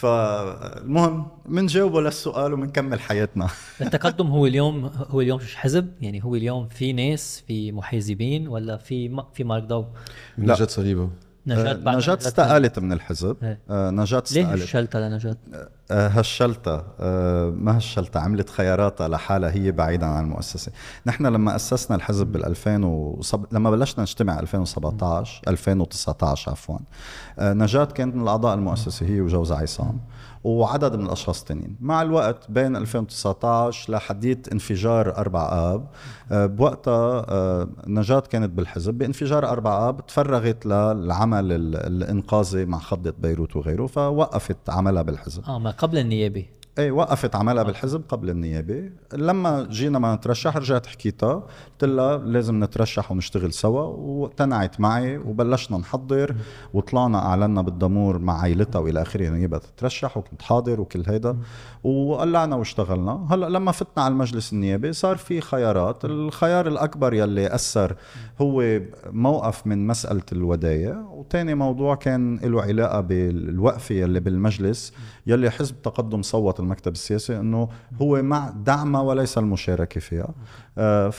فالمهم منجاوبه للسؤال ومنكمل حياتنا. التقدم هو اليوم هو اليوم شو حزب؟ يعني هو اليوم في ناس في محازبين ولا في م- في مرضى؟ من لا. نجاة صليبه. نجاة بعد نجاة استقالت من الحزب. إيه. آه، نجاة ليه استقالت. الشلتة لنجاة؟ آه، هالشلتة آه، ما هالشلتة عملت خياراتها لحالها هي بعيدا عن المؤسسة. نحن لما أسسنا الحزب بالألفين وصب... لما بلشنا نجتمع ألفين وسبعطعش ألفين وتسعطعش عفوا، آه، نجاة كانت من الأعضاء المؤسسة هي وجوزها عصام وعدد من الأشخاص التانيين. مع الوقت بين ألفين وتسعطعش لحديت انفجار أربعة آب، آه، بوقتها آه، نجاة كانت بالحزب. بانفجار أربعة آب تفرغت للعمل ال- الإنقاذي مع خضة بيروت وغيره، فوقفت عملها بالحزب. اه ما قبل النيابة. ايه وقفت عملها بالحزب قبل النيابه. لما جينا ما نترشح رجعت حكيتها، قلت لها لازم نترشح ونشتغل سوا، واقتنعت معي وبلشنا نحضر وطلعنا اعلنا بالدمور مع عائلتها والى اخره انه يبقى تترشح، وكنت حاضر وكل هيدا وقلعنا واشتغلنا. هلا لما فتنا على المجلس النيابي صار في خيارات. الخيار الاكبر يلي اثر هو موقف من مساله الودايع، وتاني موضوع كان له علاقه بالوقفه يلي بالمجلس يلي حزب تقدم صوت المكتب السياسي انه هو مع دعمها وليس المشاركه فيها. آه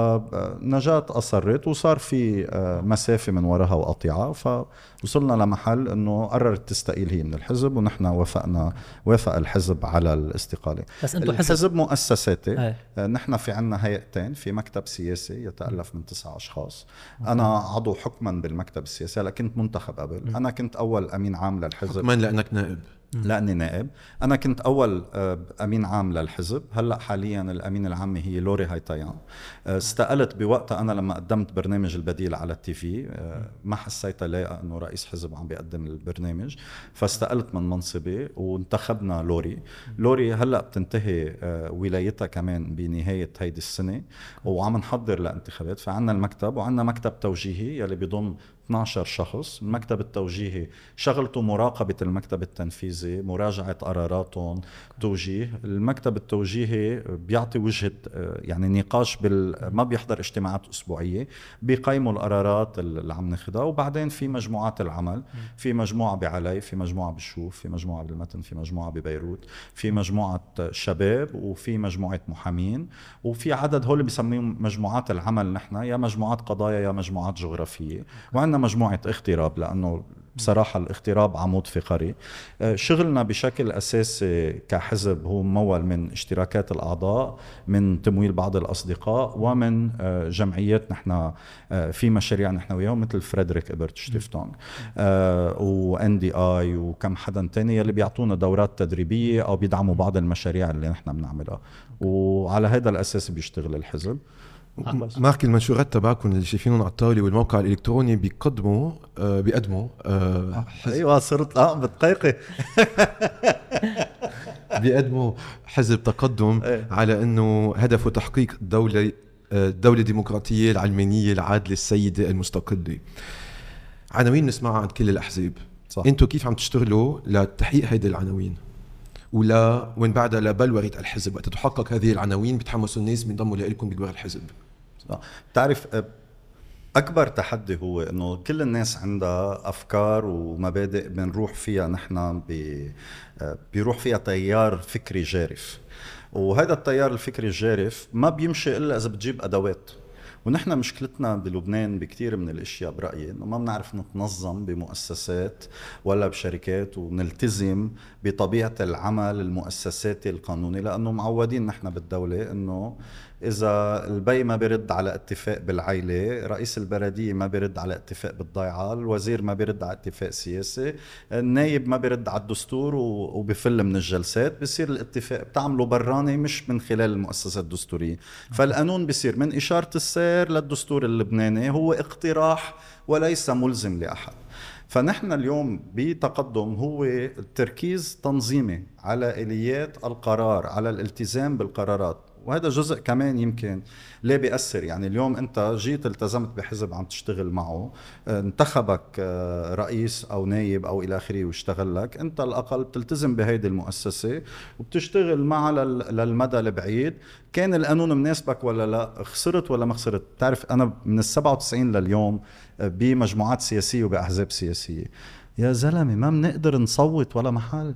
فنجاة اصرت وصار في آه مسافه من وراها وقطيعه، فوصلنا لمحل انه قررت تستقيل هي من الحزب، ونحن وافقنا وافق الحزب على الاستقاله. بس انتم حزب الحزب مؤسساتي. ايه. آه نحن في عنا هيئتين، في مكتب سياسي يتالف من تسع اشخاص. انا عضو حكما بالمكتب السياسي، هلا كنت منتخب قبل. انا كنت اول امين عام للحزب حكما لانك نائب. لاني نائب. انا كنت اول آه، امين عام للحزب. هلا حاليا الامين العام هي لوري هايتايان. آه، استقلت بوقتها انا لما قدمت برنامج البديل على التي في. آه، ما حسيت لايقه انه رئيس حزب عم بيقدم البرنامج، فاستقلت من منصبي وانتخبنا لوري. لوري هلا بتنتهي آه، ولايتها كمان بنهايه هيدي السنه، وعم نحضر لانتخابات. فعنا المكتب وعنا مكتب توجيهي يلي بيضم اثني عشر شخص. المكتب التوجيهي شغلته مراقبة المكتب التنفيذي، مراجعة قراراتهم، توجيه. المكتب التوجيهي بيعطي وجهة يعني نقاش بال... ما بيحضر اجتماعات أسبوعية، بيقيموا القرارات اللي عم ناخدها. وبعدين في مجموعات العمل، في مجموعة بعلي، في مجموعة بالشوف، في مجموعة بالمتن، في مجموعة ببيروت، في مجموعة شباب، وفي مجموعة محامين، وفي عدد هول بيسميهم مجموعات العمل نحن، يا مجموعات قضايا يا مجموعات جغرافية. وعندنا مجموعة اغتراب لأنه بصراحة الاغتراب عمود فقري. شغلنا بشكل أساسي كحزب هو ممول من اشتراكات الأعضاء، من تمويل بعض الأصدقاء، ومن جمعيات نحن في مشاريع نحن وياهم مثل فريدريك إبرت شتيفتونغ وإن دي آي وكم حدا تاني يلي بيعطونا دورات تدريبية أو بيدعموا بعض المشاريع اللي نحن بنعملها، وعلى هذا الأساس بيشتغل الحزب. مارك المنشورات تبعكم اللي شايفينهم على الطاوله والموقع الالكتروني بيقدموا آه بيقدموا آه ايوه صرت اه بدقيقه بيقدموا حزب تقدم على انه هدفه تحقيق دوله الدوله الديمقراطيه العلمانيه العادله السيده المستقله. عناوين نسمعها عند كل الاحزاب. صح. انتوا كيف عم تشتغلوا لتحقيق هيدي العناوين ولا وين بعدها لبلورة الحزب؟ وقت تحقق هذه العناوين بتحمسوا الناس بينضموا لكم بدوار الحزب. تعرف أكبر تحدي هو إنه كل الناس عندها أفكار ومبادئ بنروح فيها نحن بي بيروح فيها تيار فكري جارف، وهذا التيار الفكري الجارف ما بيمشي إلا إذا بتجيب أدوات. ونحن مشكلتنا بلبنان بكتير من الاشياء برأيي انه ما بنعرف نتنظم بمؤسسات ولا بشركات ونلتزم بطبيعة العمل المؤسساتي القانوني، لانه معودين نحن بالدولة انه اذا البي ما بيرد على اتفاق بالعائلة، رئيس البلدية ما بيرد على اتفاق بالضيعة، الوزير ما بيرد على اتفاق سياسي، النايب ما بيرد على الدستور وبفل من الجلسات، بيصير الاتفاق بتعمله براني مش من خلال المؤسسات الدستورية. فالقانون بيصير من إشارة السير للدستور اللبناني هو اقتراح وليس ملزم لأحد. فنحن اليوم بتقدم هو التركيز تنظيمي على آليات القرار، على الالتزام بالقرارات. وهذا جزء كمان يمكن ليه بيأثر. يعني اليوم انت جيت التزمت بحزب عم تشتغل معه، انتخبك رئيس او نايب او الى اخره واشتغل لك، انت الاقل بتلتزم بهيدي المؤسسه وبتشتغل معها للمدى البعيد. كان القانون مناسبك ولا لا، خسرت ولا ما خسرت. بتعرف انا من السبعة وتسعين لليوم بمجموعات سياسيه وباحزاب سياسيه، يا زلمه ما بنقدر نصوت ولا محل.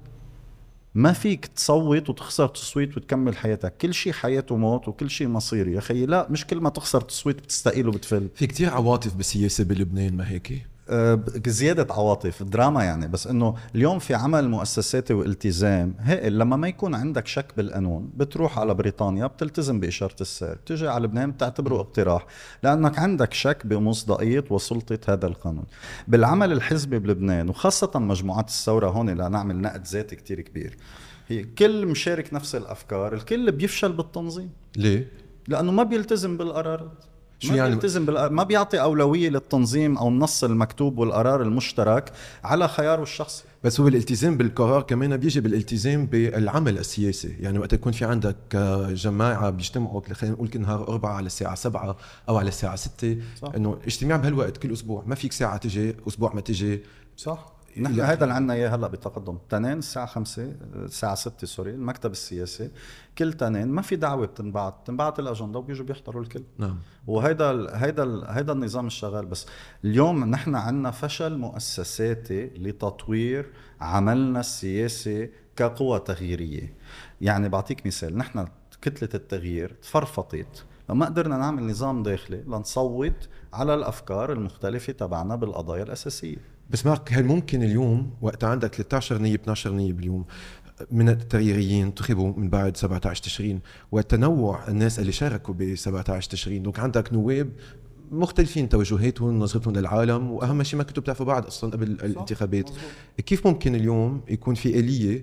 ما فيك تصوت وتخسر تصويت وتكمل حياتك، كل شيء حياته موت وكل شيء مصيري يا خيي. لا، مش كل ما تخسر تصويت بتستقيل وبتفل. في كتير عواطف بالسياسة بلبنان، ما هيك؟ أه زيادة عواطف دراما يعني. بس انه اليوم في عمل مؤسساتي والتزام. هي لما ما يكون عندك شك بالقانون بتروح على بريطانيا بتلتزم بإشارة السير، بتجي على لبنان بتعتبره اقتراح لأنك عندك شك بمصداقية وسلطة هذا القانون. بالعمل الحزبي بلبنان وخاصة مجموعات الثورة هون لنعمل نقد ذاتي كتير كبير، هي كل مشارك نفس الأفكار، الكل بيفشل بالتنظيم. ليه؟ لأنه ما بيلتزم بالقرارات. شو ما يعني؟ بيلتزم بالقرار، ما بيعطي أولوية للتنظيم أو النص المكتوب والقرار المشترك على خياره الشخصي. بس هو الالتزام بالقرار كمان بيجي بالالتزام بالعمل السياسي. يعني وقت يكون في عندك جماعة بيجتمعوا خلينا نقول كل نهار أربعة على الساعة سبعة أو على الساعة ستة، إنه اجتماع بهالوقت كل أسبوع، ما فيك ساعة تجي أسبوع ما تجي. صح. نحن هذا اللي عنا اياه هلا بتقدم. تنين الساعه خمسة الساعه ستة سوري المكتب السياسي كل تنين ما في دعوه بتنبعت، تنبعت الاجنده وبيجوا بيحضروا الكل. نعم. وهيدا ال هيدا ال هيدا النظام الشغال. بس اليوم نحن عنا فشل مؤسساتي لتطوير عملنا السياسي كقوة تغييرية. يعني بعطيك مثال، نحن كتلة التغيير تفرفطت لما قدرنا نعمل نظام داخلي لنصوت على الأفكار المختلفة تبعنا بالقضايا الأساسية. بس مارك، هل ممكن اليوم وقت عندك ثلاثة عشر نيب اثني عشر نيب اليوم من التغييريين انتخبوا من بعد سبعة عشر تشرين، وتنوع الناس اللي شاركوا ب سبعة عشر تشرين، دونك عندك نواب مختلفين توجهاتهم نظرتهم للعالم، واهم شيء ما كنتوا بتعرفوا بعض اصلا قبل الانتخابات. مزبوط. كيف ممكن اليوم يكون في آلية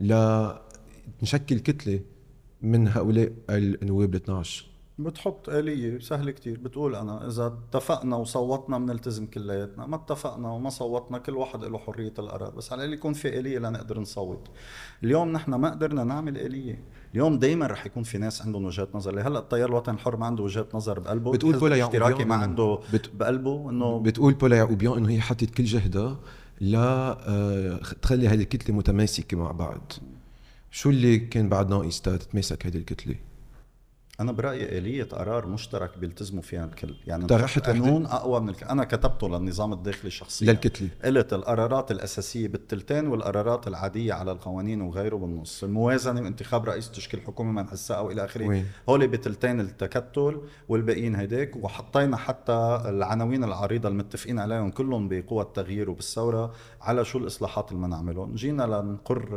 لنشكل كتلة من هؤلاء النواب الاثني عشر؟ بتحط آلية سهلة كتير، بتقول أنا إذا اتفقنا وصوتنا بنلتزم كلياتنا، ما اتفقنا وما صوتنا كل واحد له حرية القرار، بس على الأقل يكون في آلية لنقدر نصوت. اليوم نحن ما قدرنا نعمل آلية. اليوم دايما رح يكون في ناس عندهم وجهات نظر. هلا التيار الوطني الحر ما عنده وجهات نظر بقلبه، بتقول بولا اشتراكي ما عنده بت... بقلبه انه بتقول بولا يعقوبيان انه هي حطت كل جهدها لا تخلي هذه الكتلة متماسكة مع بعض. شو اللي كان بعد ناقص تتماسك هذه الكتلة؟ أنا برأيي آلية قرار مشترك بيلتزموا فيها الكل. يعني قانون أقوى من الكل. أنا كتبته للنظام الداخلي شخصيا للكتلة، قلت القرارات الأساسية بالتلتين والقرارات العادية على القوانين وغيره بالنص. الموازنة وانتخاب رئيس تشكيل حكومة من حساء أو إلى آخره، هولي بتلتين التكتل والباقيين هيداك. وحطينا حتى العناوين العريضة المتفقين عليهم كلهم بقوة التغيير وبالثورة على شو الإصلاحات اللي نعملهم. جينا لنقر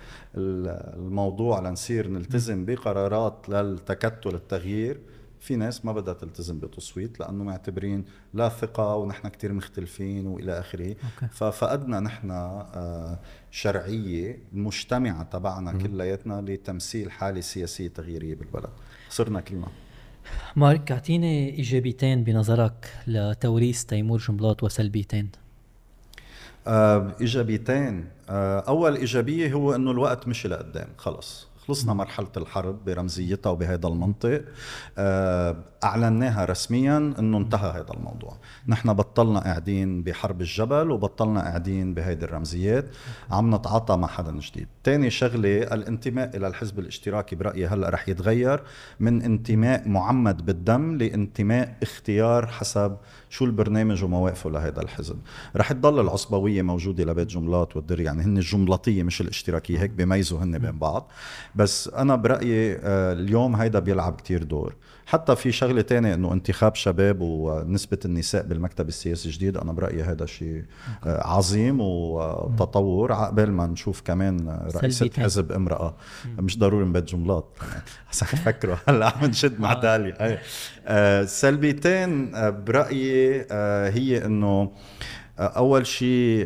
الموضوع لنصير نلتزم بقرارات للتكتل التغيير. في ناس ما بدها تلتزم بتصويت لأنه معتبرين لا ثقة ونحن كتير مختلفين وإلى آخره. ففقدنا نحن شرعية مجتمعة تبعنا كلياتنا لتمثيل حالة سياسية تغييرية بالبلد. خسرنا كلنا. مارك، اعطيني إيجابيتين بنظرك لتوريث تيمور جنبلاط وسلبيتين. آه إيجابيتين. آه أول إيجابية هو أنه الوقت مشي لقدام، خلص خلصنا مرحلة الحرب برمزيتها وبهذا المنطق. أعلناها رسميا أنه انتهى هذا الموضوع. نحن بطلنا قاعدين بحرب الجبل وبطلنا قاعدين بهيدي الرمزيات، عم نتعاطى مع حدا جديد. تاني شغلة، الانتماء إلى الحزب الاشتراكي برأيي هلأ رح يتغير من انتماء معمد بالدم لانتماء اختيار حسب شو البرنامج ومواقفه لهذا الحزب. رح تضل العصبوية موجودة لبيت جملات والدري، يعني هن الجملاتية مش الاشتراكية، هيك بيميزوا هن بين بعض. بس أنا برأيي اليوم هيدا بيلعب كتير دور. حتى في شغلة تانية إنه انتخاب شباب ونسبة النساء بالمكتب السياسي الجديد، أنا برأيي هذا شيء عظيم وتطور. عقبال ما نشوف كمان رئيسة حزب امرأة، مش ضروري من بيت جملات حسن فكروا هلا عم نشد مع تالي. سلبيتين برأيي هي إنه أول شيء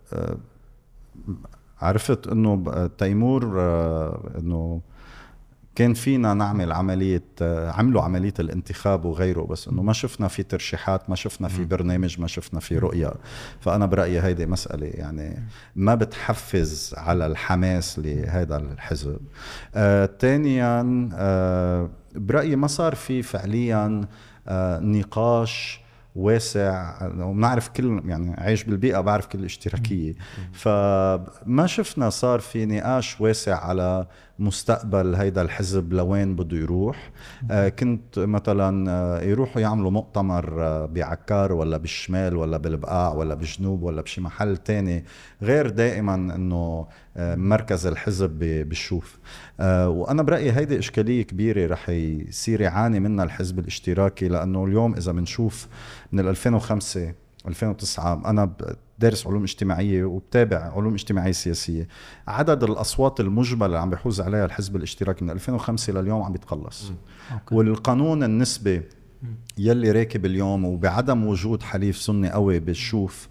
عرفت انه تيمور انه كان فينا نعمل عملية، عملوا عملية الانتخاب وغيره، بس انه ما شفنا في ترشيحات، ما شفنا في برنامج، ما شفنا في رؤية. فأنا برأيي هيدي مسألة يعني ما بتحفز على الحماس لهذا الحزب. آه، تانيا آه، برأيي ما صار في فعليا آه، نقاش واسع، وبنعرف كل يعني عايش بالبيئة بعرف كل اشتراكية، فما شفنا صار في نقاش واسع على مستقبل هيدا الحزب لوين بده يروح. آه كنت مثلا آه يروحوا يعملوا مؤتمر آه بعكار ولا بالشمال ولا بالبقاع ولا بالجنوب ولا بشي محل تاني، غير دائما انه آه مركز الحزب بالشوف. آه وانا برأيي هيدي اشكالية كبيرة رح يصير يعاني منها الحزب الاشتراكي، لانه اليوم اذا بنشوف من ألفين وخمسة ألفين وتسعة، انا دارس علوم اجتماعية وبتابع علوم اجتماعية سياسية، عدد الأصوات المجملة اللي عم بيحوز عليها الحزب الاشتراكي من ألفين وخمسة لليوم عم بيتقلص. والقانون النسبي يلي راكب اليوم وبعدم وجود حليف سني قوي بالشوف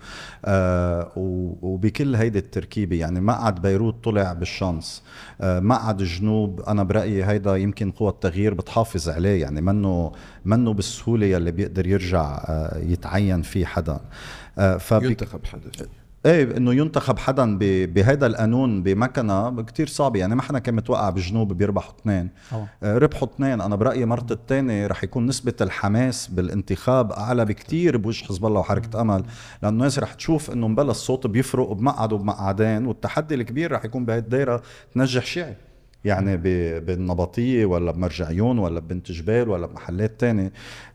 آه وبكل هيدي التركيبة، يعني مقعد بيروت طلع بالشانس، آه مقعد الجنوب أنا برأيي هيدا يمكن قوة التغيير بتحافظ عليه، يعني منه منه بالسهولة يلي بيقدر يرجع آه يتعين فيه حدا، آه ينتخب حدا فيه. ايه انه ينتخب حدا بهذا القانون بمكنه كتير صعبه. يعني ما حنا كان متوقع بالجنوب بيربحوا اثنين، آه ربحوا اثنين. انا برايي مرت الثاني رح يكون نسبه الحماس بالانتخاب اعلى بكتير بوجه حزب الله وحركه امل، لانه الناس رح تشوف انه مبلا الصوت بيفرق بمقعد وبمقعدين، والتحدي الكبير رح يكون بهي الدائره تنجح شيعي، يعني بالنبطية ولا بمرجعيون ولا ببنت جبال ولا بمحلات تانية.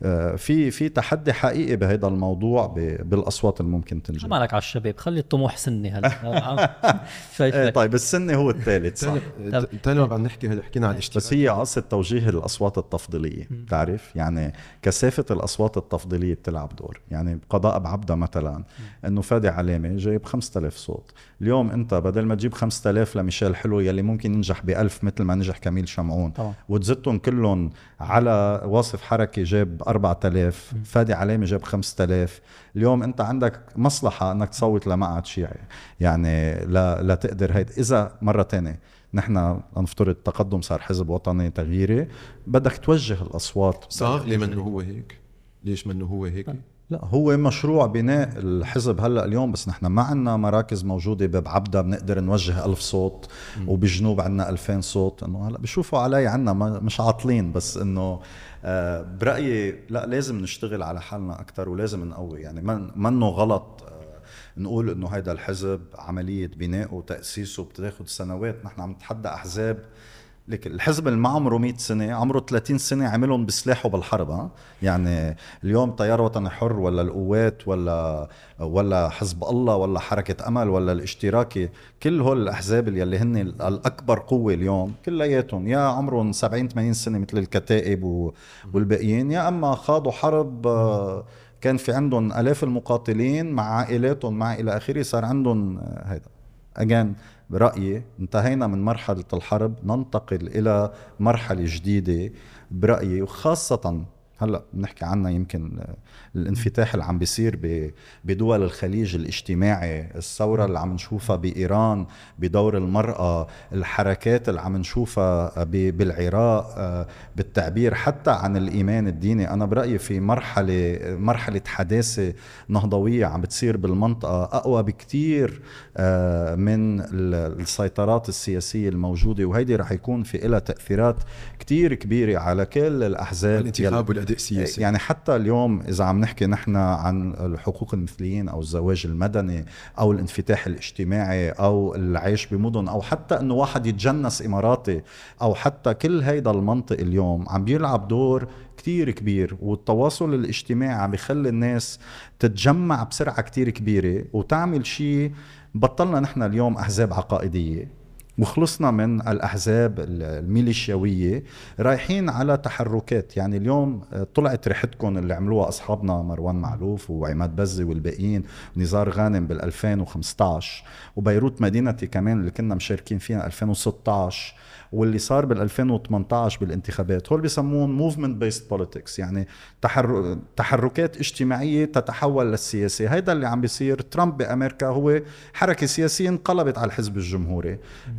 في في تحدي حقيقي بهذا الموضوع بالأصوات الممكن تنجح. مالك على الشباب، خلي الطموح سني هلا. ايه طيب السني هو الثالث صح. تاني ما بدنا نحكي هلا حكينا عن الاشتراك، بس هي قصة توجيه الأصوات التفضيلية. تعرف يعني كثافة الأصوات التفضيلية بتلعب دور. يعني قضاء بعبدة مثلا انه فادي علامة جايب خمسة آلاف صوت، اليوم انت بدل ما تجيب خمسة آلاف لميشيل حلو يلي ممكن ينجح بألف مثل ما نجح كميل شمعون طبعا، وتزتهم كلهم على واصف حركي جاب أربعة آلاف، فادي علامة جاب خمسة آلاف، اليوم انت عندك مصلحة انك تصوت لمقعد شيعي، يعني لا, لا تقدر هيد. اذا مرة تانية نحن نفترض تقدم صار حزب وطني تغييري، بدك توجه الأصوات. صار ليه منه هو هيك؟ ليش منه هو هيك؟ لا هو مشروع بناء الحزب هلأ اليوم، بس نحن ما عنا مراكز موجودة ببعبدة بنقدر نوجه ألف صوت، وبجنوب عنا ألفين صوت. انه هلأ بشوفوا علي عنا مش عاطلين، بس انه آه برأيي لا لازم نشتغل على حالنا أكتر ولازم نقوي. يعني منه غلط آه نقول انه هيدا الحزب عملية بناء وتأسيسه بتاخد سنوات. نحن عم نتحدى أحزاب، لك الحزب اللي ما عمره مئة سنة عمره ثلاثين سنة عملهم بسلاحه بالحرب. ها يعني اليوم تيار وطني حر ولا القوات ولا ولا حزب الله ولا حركة أمل ولا الاشتراكي، كل هول الأحزاب اللي هن الأكبر قوة اليوم كلياتهم يا عمرهم سبعين ثمانين سنة مثل الكتائب والباقيين، يا أما خاضوا حرب كان في عندهم آلاف المقاتلين مع عائلاتهم مع إلى آخره، صار عندهم هيدا. أجان برأيي انتهينا من مرحلة الحرب، ننتقل إلى مرحلة جديدة برأيي، وخاصة هلأ بنحكي عنها يمكن الانفتاح اللي عم بيصير بدول الخليج الاجتماعي، الثورة اللي عم نشوفها بإيران بدور المرأة، الحركات اللي عم نشوفها بالعراق بالتعبير حتى عن الإيمان الديني. أنا برأيي في مرحلة مرحلة حداثة نهضوية عم بتصير بالمنطقة أقوى بكتير من السيطرات السياسية الموجودة، وهيدي رح يكون في إلها تأثيرات كتير كبيرة على كل الأحزاب الانتخاب والأداء السياسي. يعني حتى اليوم إذا عم نحكي نحن عن الحقوق المثليين أو الزواج المدني أو الانفتاح الاجتماعي أو العيش بمدن أو حتى أنه واحد يتجنس إماراتي أو حتى كل هيدا المنطق اليوم عم بيلعب دور كتير كبير، والتواصل الاجتماعي عم بيخلي الناس تتجمع بسرعة كتير كبيرة وتعمل شيء. بطلنا نحن اليوم أحزاب عقائدية وخلصنا من الأحزاب الميليشياوية، رايحين على تحركات. يعني اليوم طلعت ريحتكم اللي عملوها أصحابنا مروان معلوف وعماد بزي والباقيين ونزار غانم بالألفين وخمسة عشر، وبيروت مدينتي كمان اللي كنا مشاركين فيها ألفين وستة عشر، واللي صار بالألفين وثمانية عشر بالانتخابات. هول بيسمون movement based politics، يعني تحرك تحركات اجتماعية تتحول للسياسة. هيدا اللي عم بيصير. ترامب بأمريكا هو حركة سياسية انقلبت على الحزب الجمهوري.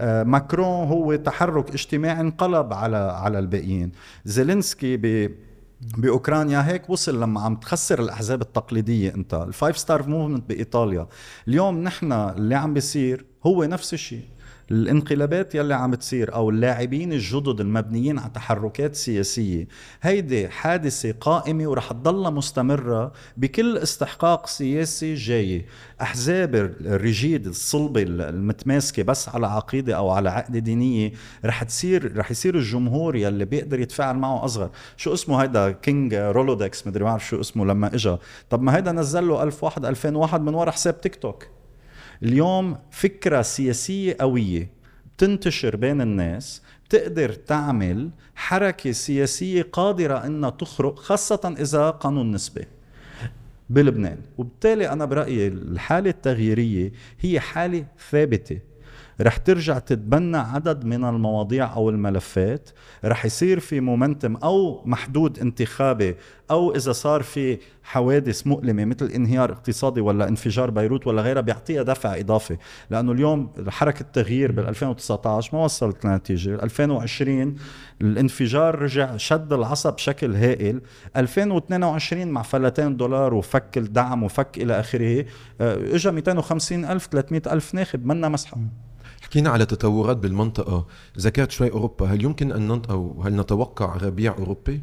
ماكرون هو تحرك اجتماعي انقلب على على الباقيين. زيلينسكي ب باوكرانيا هيك وصل لما عم تخسر الاحزاب التقليديه. انت الفايف ستار موفمنت بايطاليا اليوم نحن اللي عم بيصير هو نفس الشيء. الانقلابات يلي عم تصير او اللاعبين الجدد المبنيين على تحركات سياسيه هيدي حادثه قائمه ورح تضلها مستمره بكل استحقاق سياسي جاي. احزاب الريجيد الصلبه المتماسكه بس على عقيده او على عقده دينيه رح تصير رح يصير الجمهور يلي بيقدر يتفاعل معه اصغر. شو اسمه هيدا كينج رولودكس مدري ما بعرف شو اسمه لما اجى. طب ما هيدا نزل له ألف وواحد ألفين وواحد من ورا حساب تيك توك. اليوم فكرة سياسية قوية بتنتشر بين الناس بتقدر تعمل حركة سياسية قادرة أنها تخرق خاصة إذا قانون نسبي بلبنان. وبالتالي أنا برأيي الحالة التغييرية هي حالة ثابتة رح ترجع تتبنى عدد من المواضيع أو الملفات. رح يصير في مومنتم أو محدود انتخابي أو إذا صار في حوادث مؤلمة مثل انهيار اقتصادي ولا انفجار بيروت ولا غيرها بيعطيها دفع إضافي. لأنه اليوم حركة التغيير بال ألفين وتسعة عشر ما وصلت لنتيجة. ألفين وعشرين الانفجار رجع شد العصا بشكل هائل. ألفين واثنين وعشرين مع فلتين دولار وفك الدعم وفك إلى آخره اجى مئتين وخمسين ألف ثلاثمئة ألف ناخب منا مسحة. حكينا على تطورات بالمنطقة، ذكرت شوي أوروبا، هل يمكن أن ننط أو هل نتوقع ربيع أوروبي؟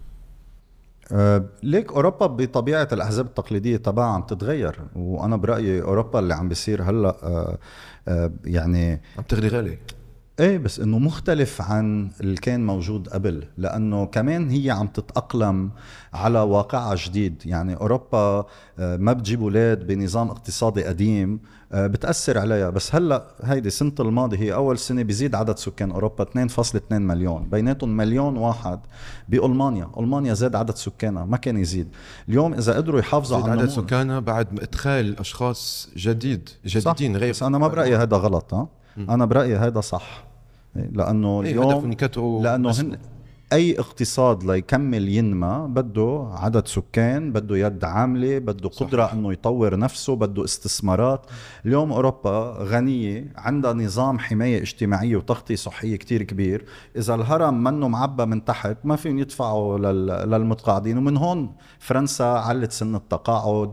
أه ليك أوروبا بطبيعة الأحزاب التقليدية تبعها عم تتغير. وأنا برأيي أوروبا اللي عم بيصير هلأ أه أه يعني عم تغلي غالي. ايه بس انه مختلف عن اللي كان موجود قبل. لانه كمان هي عم تتأقلم على واقعها جديد. يعني اوروبا ما بتجيب اولاد بنظام اقتصادي قديم بتأثر عليها. بس هلا هيدي سنة الماضي هي اول سنة بيزيد عدد سكان اوروبا اثنين فاصلة اثنين مليون، بيناتهم مليون واحد بألمانيا. ألمانيا زاد عدد سكانها ما كان يزيد. اليوم اذا قدروا يحافظوا على عدد سكانها بعد ادخال اشخاص جديد جديدين غير. بس انا ما برأيي هذا غلط. ها أنا برأيي هذا صح. لأنه اليوم لأنه هن أي اقتصاد ليكمل ينمى بده عدد سكان، بده يد عاملة، بده قدرة صح. أنه يطور نفسه، بده استثمارات. اليوم أوروبا غنية عندها نظام حماية اجتماعية وتغطية صحية كتير كبير. إذا الهرم منه معبى من تحت ما فين يدفعوا للمتقاعدين. ومن هون فرنسا علت سن التقاعد،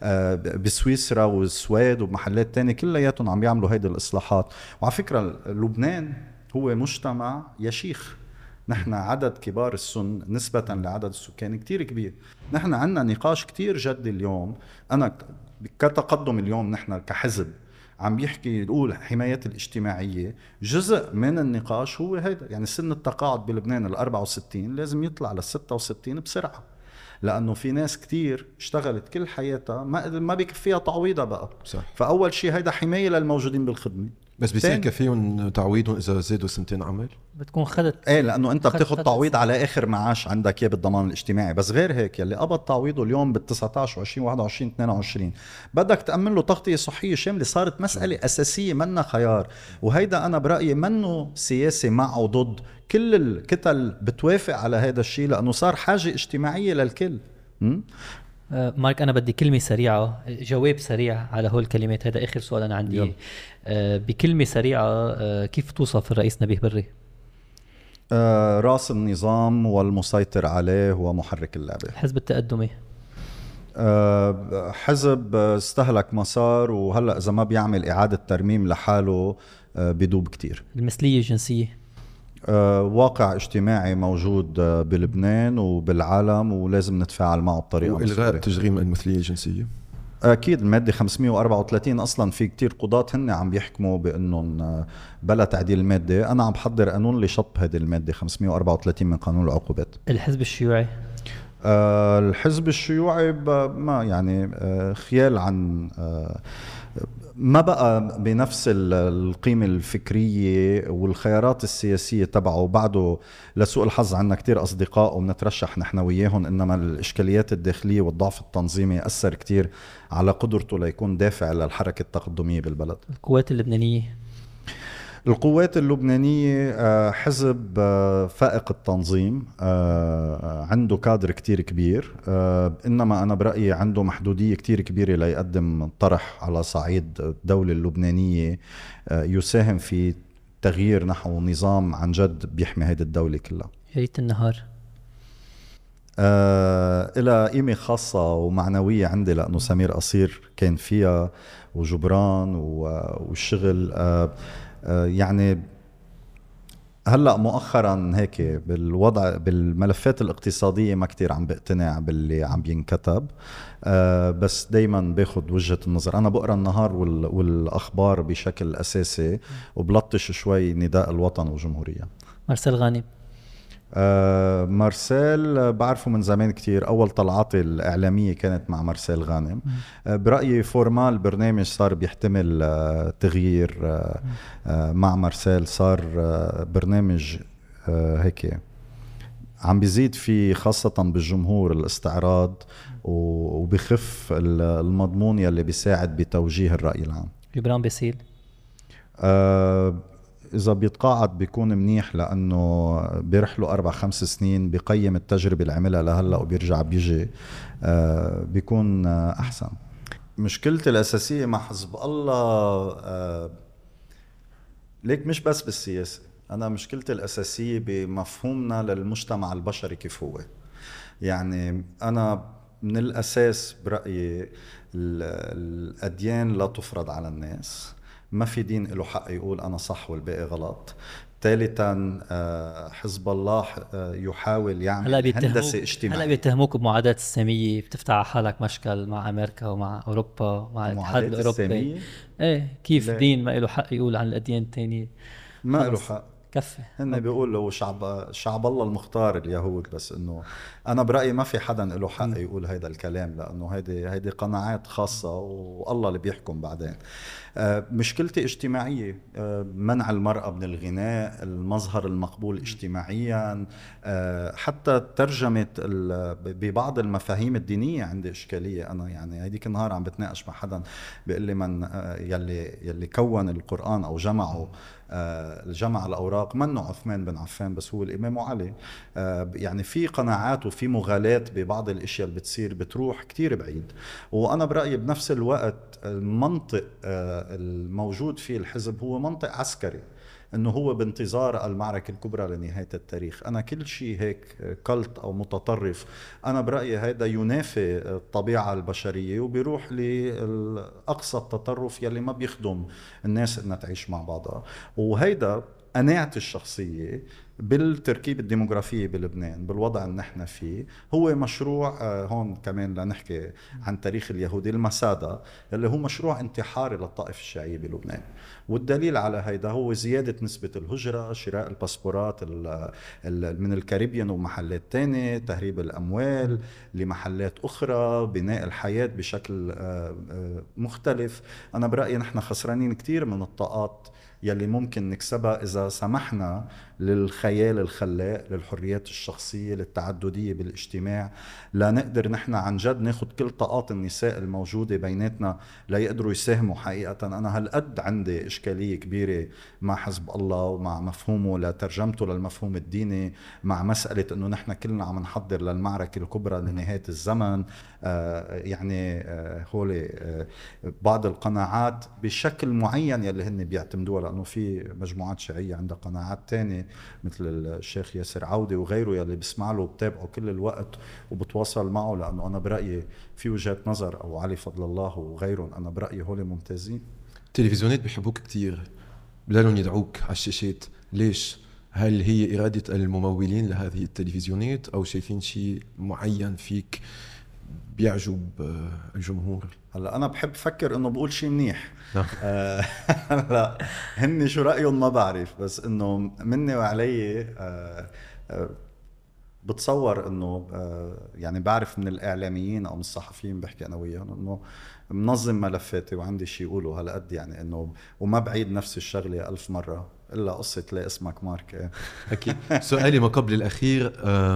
بسويسرا والسويد ومحلات تانية كلياتهم عم يعملوا هيدي الإصلاحات. وعلى فكرة لبنان هو مجتمع يشيخ. نحن عدد كبار السن نسبة لعدد السكان كتير كبير. نحن عندنا نقاش كتير جدي اليوم. أنا كتقدم اليوم نحن كحزب عم بيحكي يقول حماية الاجتماعية. جزء من النقاش هو هيدا. يعني سن التقاعد بلبنان الأربعة وستين لازم يطلع للستة وستين بسرعة. لأنه في ناس كتير اشتغلت كل حياتها ما ما بيكفيها تعويضها بقى. صح. فأول شيء هيدا حماية للموجودين بالخدمة. بس بيصير كفيهم تعويضهم إذا زادوا سنتين عمل؟ بتكون خدت ايه لأنه أنت بتاخد تعويض على آخر معاش عندك إياه بالضمان الاجتماعي. بس غير هيك يلي قبض تعويضه اليوم بالتسعة عشر وعشرين واحد وعشرين اثنين وعشرين بدك تأمن له تغطية صحية شاملة. صارت مسألة أساسية منا خيار. وهيدا أنا برأيي منه سياسي مع أو ضد. كل الكتل بتوافق على هذا الشيء لأنه صار حاجة اجتماعية للكل. م? آه مارك أنا بدي كلمة سريعة، جواب سريع على هول الكلمات. هذا آخر سؤال أنا عندي. آه بكلمة سريعة، آه كيف توصف الرئيس نبيه بري؟ آه راس النظام والمسيطر عليه ومحرك اللعبة. الحزب التقدمي آه حزب استهلك مسار وهلأ إذا ما بيعمل إعادة ترميم لحاله آه بدوب كتير. المثلية الجنسية آه واقع اجتماعي موجود آه بلبنان وبالعالم ولازم نتفاعل معه بطريقة. وإلغاء تجريم المثلية الجنسية أكيد. المادة خمسمئة وأربعة وثلاثين أصلا في كتير قضاة هن عم بيحكموا بأنهم بلا تعديل المادة. أنا عم بحضر قانون لشط هذه المادة خمسمئة وأربعة وثلاثين من قانون العقوبات. الحزب الشيوعي آه الحزب الشيوعي ما يعني آه خيال عن آه ما بقى بنفس القيمة الفكرية والخيارات السياسية تبعه. بعده لسوء الحظ عنا كتير أصدقاء ومنترشح نحن وياهم، إنما الإشكاليات الداخلية والضعف التنظيمي أثر كتير على قدرته ليكون دافع للحركة التقدمية بالبلد. القوات اللبنانية القوات اللبنانية حزب فائق التنظيم، عنده كادر كتير كبير، إنما أنا برأيي عنده محدودية كتير كبيرة ليقدم طرح على صعيد الدولة اللبنانية يساهم في تغيير نحو نظام عن جد بيحمي هيدي الدولة كلها. يا ريت النهار آه إلى قيمة خاصة ومعنوية عندي لأنه سمير قصير كان فيها وجبران والشغل. آه آه يعني هلأ مؤخرا هيك بالوضع بالملفات الاقتصادية ما كتير عم بقتنع باللي عم بينكتب. آه بس دايما باخد وجهة النظر. أنا بقرأ النهار وال والأخبار بشكل أساسي وبلطش شوي نداء الوطن وجمهورية. مارسيل غانم. آه مارسيل بعرفه من زمان كتير. أول طلعاتي الإعلامية كانت مع مارسيل غانم. آه برأيي فورمال برنامج صار بيحتمل آه تغيير. آه آه مع مارسيل صار آه برنامج آه هيك عم بيزيد فيه خاصة بالجمهور الاستعراض وبخف المضمون يلي بيساعد بتوجيه الرأي العام. جبران باسيل. آه إذا بيتقاعد بيكون منيح لأنه بيرحله أربع خمس سنين بيقيم التجربة اللي عملها لهلا وبيرجع بيجي آه بيكون آه أحسن. مشكلتي الأساسية مع حزب الله آه ليك مش بس بالسياسة. أنا مشكلتي الأساسية بمفهومنا للمجتمع البشري كيف هو. يعني أنا من الأساس برأيي الأديان لا تفرض على الناس. ما في دين له حق يقول أنا صح والباقي غلط. ثالثا حزب الله يحاول يعمل هندسة اجتماعية. هلا بيتهموك بمعاداة السامية، بتفتح على حالك مشكل مع أمريكا ومع أوروبا مع الاتحاد الأوروبي. ايه كيف ليه؟ دين ما له حق يقول عن الأديان التانية؟ ما له حق كفي. هن بيقولوا شعب شعب الله المختار اليهود. بس انه انا برايي ما في حدا له حق يقول هيدا الكلام لانه هيدي هيدي قناعات خاصه والله اللي بيحكم بعدين. آه مشكلتي اجتماعيه. آه منع المراه من الغناء، المظهر المقبول اجتماعيا. آه حتى ترجمه ببعض المفاهيم الدينيه عندي اشكاليه. انا يعني هيديك النهار عم بتناقش مع حدا بيقول لي من آه يلي يلي كون القران او جمعه آه الجمع الأوراق منه عثمان بن عفان بس هو الإمام علي. آه يعني في قناعات وفي مغالاة ببعض الاشياء اللي بتصير بتروح كتير بعيد. وأنا برأيي بنفس الوقت المنطق آه الموجود فيه الحزب هو منطق عسكري، انه هو بانتظار المعركة الكبرى لنهاية التاريخ. انا كل شيء هيك كلت او متطرف انا برأيي هيدا ينافي الطبيعة البشرية وبيروح لأقصى التطرف يلي ما بيخدم الناس انها تعيش مع بعضها. وهيدا قناعتي الشخصية بالتركيب الديموغرافية بلبنان بالوضع اللي نحن فيه هو مشروع. هون كمان لنحكي عن تاريخ اليهودي المسادة اللي هو مشروع انتحاري للطائفة الشيعية بلبنان. والدليل على هيدا هو زيادة نسبة الهجرة، شراء الباسبورات من الكاريبيان ومحلات تانية، تهريب الأموال لمحلات أخرى، بناء الحياة بشكل مختلف. أنا برأيي نحن خسرانين كتير من الطاقات يلي ممكن نكسبها إذا سمحنا للخيال الخلاق، للحريات الشخصية، للتعددية بالاجتماع، لا نقدر نحن عن جد ناخد كل طاقات النساء الموجودة بيناتنا لا يقدروا يساهموا. حقيقة أنا هالقد عندي إشكالية كبيرة مع حزب الله ومع مفهومه لترجمته للمفهوم الديني، مع مسألة أنه نحن كلنا عم نحضر للمعركة الكبرى لنهاية الزمن. آه يعني آه هولي آه بعض القناعات بشكل معين يلي هن بيعتمدوها، لأنه في مجموعات شيعية عندها قناعات تانية مثل الشيخ ياسر عودة وغيره يلي بسمع له وبتابعه كل الوقت وبتواصل معه، لأنه أنا برأيي في وجهات نظر، أو علي فضل الله وغيرهم أنا برأيي هولي ممتازين. التلفزيونات بيحبوك كتير، بدلهم يدعوك على الشاشات. ليش؟ هل هي إرادة الممولين لهذه التلفزيونات أو شايفين شيء معين فيك بيعجب الجمهور؟ هلا أنا بحب فكر إنه بقول شيء منيح. لا هني شو رأيهم ما بعرف، بس إنه مني وعلي آه آه بتصور إنه آه يعني بعرف من الإعلاميين أو من الصحفيين بحكي أنا وياهم إنه منظم ملفاتي وعندي شيء يقولوا هالقد، يعني إنه وما بعيد نفس الشغلة ألف مرة إلا قصة لا اسمك مارك. أكيد. سؤالي ما قبل الأخير،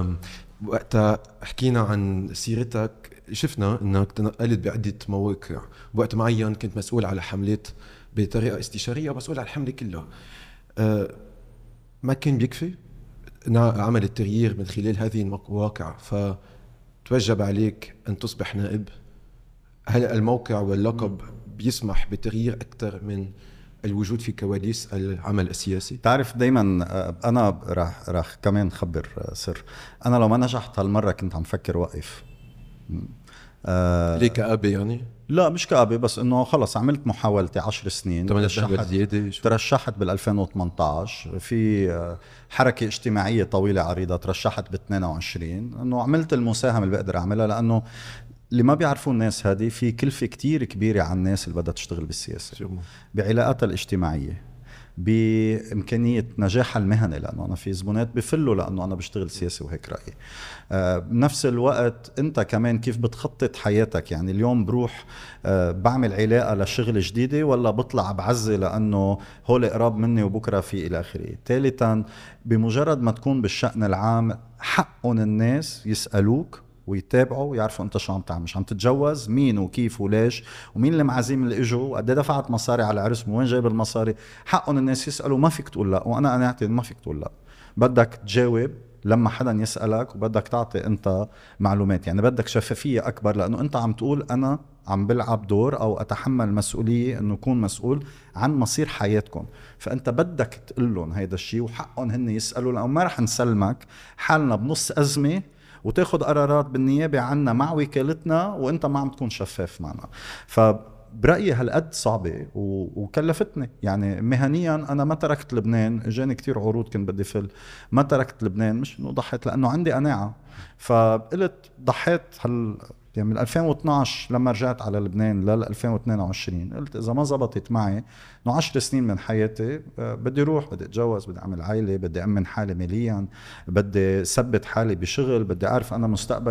وقتها حكينا عن سيرتك شفنا أنك تنقلت بعدة مواقع، بوقت معين كنت مسؤول على حملات بطريقة استشارية ومسؤول على الحملة كلها. أه ما كان بيكفي عمل التغيير من خلال هذه المواقع، فتوجب عليك أن تصبح نائب. هل الموقع واللقب بيسمح بتغيير أكثر من الوجود في كواليس العمل السياسي؟ تعرف دايما انا راح راح كمان خبر سر، انا لو ما نجحت هالمره كنت عم فكر وقف. آه ليه كآبة يعني؟ لا مش كآبة، بس انه خلص عملت محاولتي عشر سنين، ترشحت زيادة، ترشحت بال ألفين وثمانية عشر في حركة اجتماعية طويلة عريضة، ترشحت ب اثنين وعشرين، انه عملت المساهمة اللي بقدر اعملها، لانه اللي ما بيعرفوا الناس هذه في كلفة كتير كبيرة على الناس اللي بدها تشتغل بالسياسة، بعلاقاتها الاجتماعية، بإمكانية نجاحها المهني، لأنه أنا في زبونات بفلوا لأنه أنا بشتغل سياسي وهيك رأيي. آه بنفس الوقت أنت كمان كيف بتخطط حياتك، يعني اليوم بروح آه بعمل علاقة لشغل جديدة ولا بطلع بعزي لأنه هول قراب مني وبكرة في إلى آخره. ثالثا بمجرد ما تكون بالشأن العام حقهم الناس يسألوك ويتابعوا ويعرفوا انت شو عم تعمل، مش عم تتجوز، مين وكيف وليش ومين المعازيم اللي اجوا وقد دفعت مصاري على العرس وين جايب المصاري. حقهم الناس يسالوا، ما فيك تقول لا، وانا انا اعتقد ما فيك تقول لا، بدك تجاوب لما حدا يسالك وبدك تعطي انت معلومات، يعني بدك شفافيه اكبر، لانه انت عم تقول انا عم بلعب دور او اتحمل مسؤوليه انه اكون مسؤول عن مصير حياتكم، فانت بدك تقول لهم هيدا الشيء وحقهم هن يسالوا، لانه ما رح نسلمك حالنا بنص ازمه وتاخد قرارات بالنيابة عنا مع وكالتنا وانت ما عم تكون شفاف معنا. فبرأيي هالقد صعبة وكلفتني، يعني مهنيا انا ما تركت لبنان، اجاني كتير عروض كنت بدي فل، ما تركت لبنان مش انه ضحيت، لانه عندي قناعة، فقلت ضحيت هال يعني من ألفين واثناشر لما رجعت على لبنان لل ألفين واثنين وعشرين، قلت اذا ما زبطت معي انه عشر سنين من حياتي بدي اروح، بدي اتجوز، بدي اعمل عائله، بدي امن حالي ماليا، بدي ثبت حالي بشغل، بدي اعرف انا مستقبل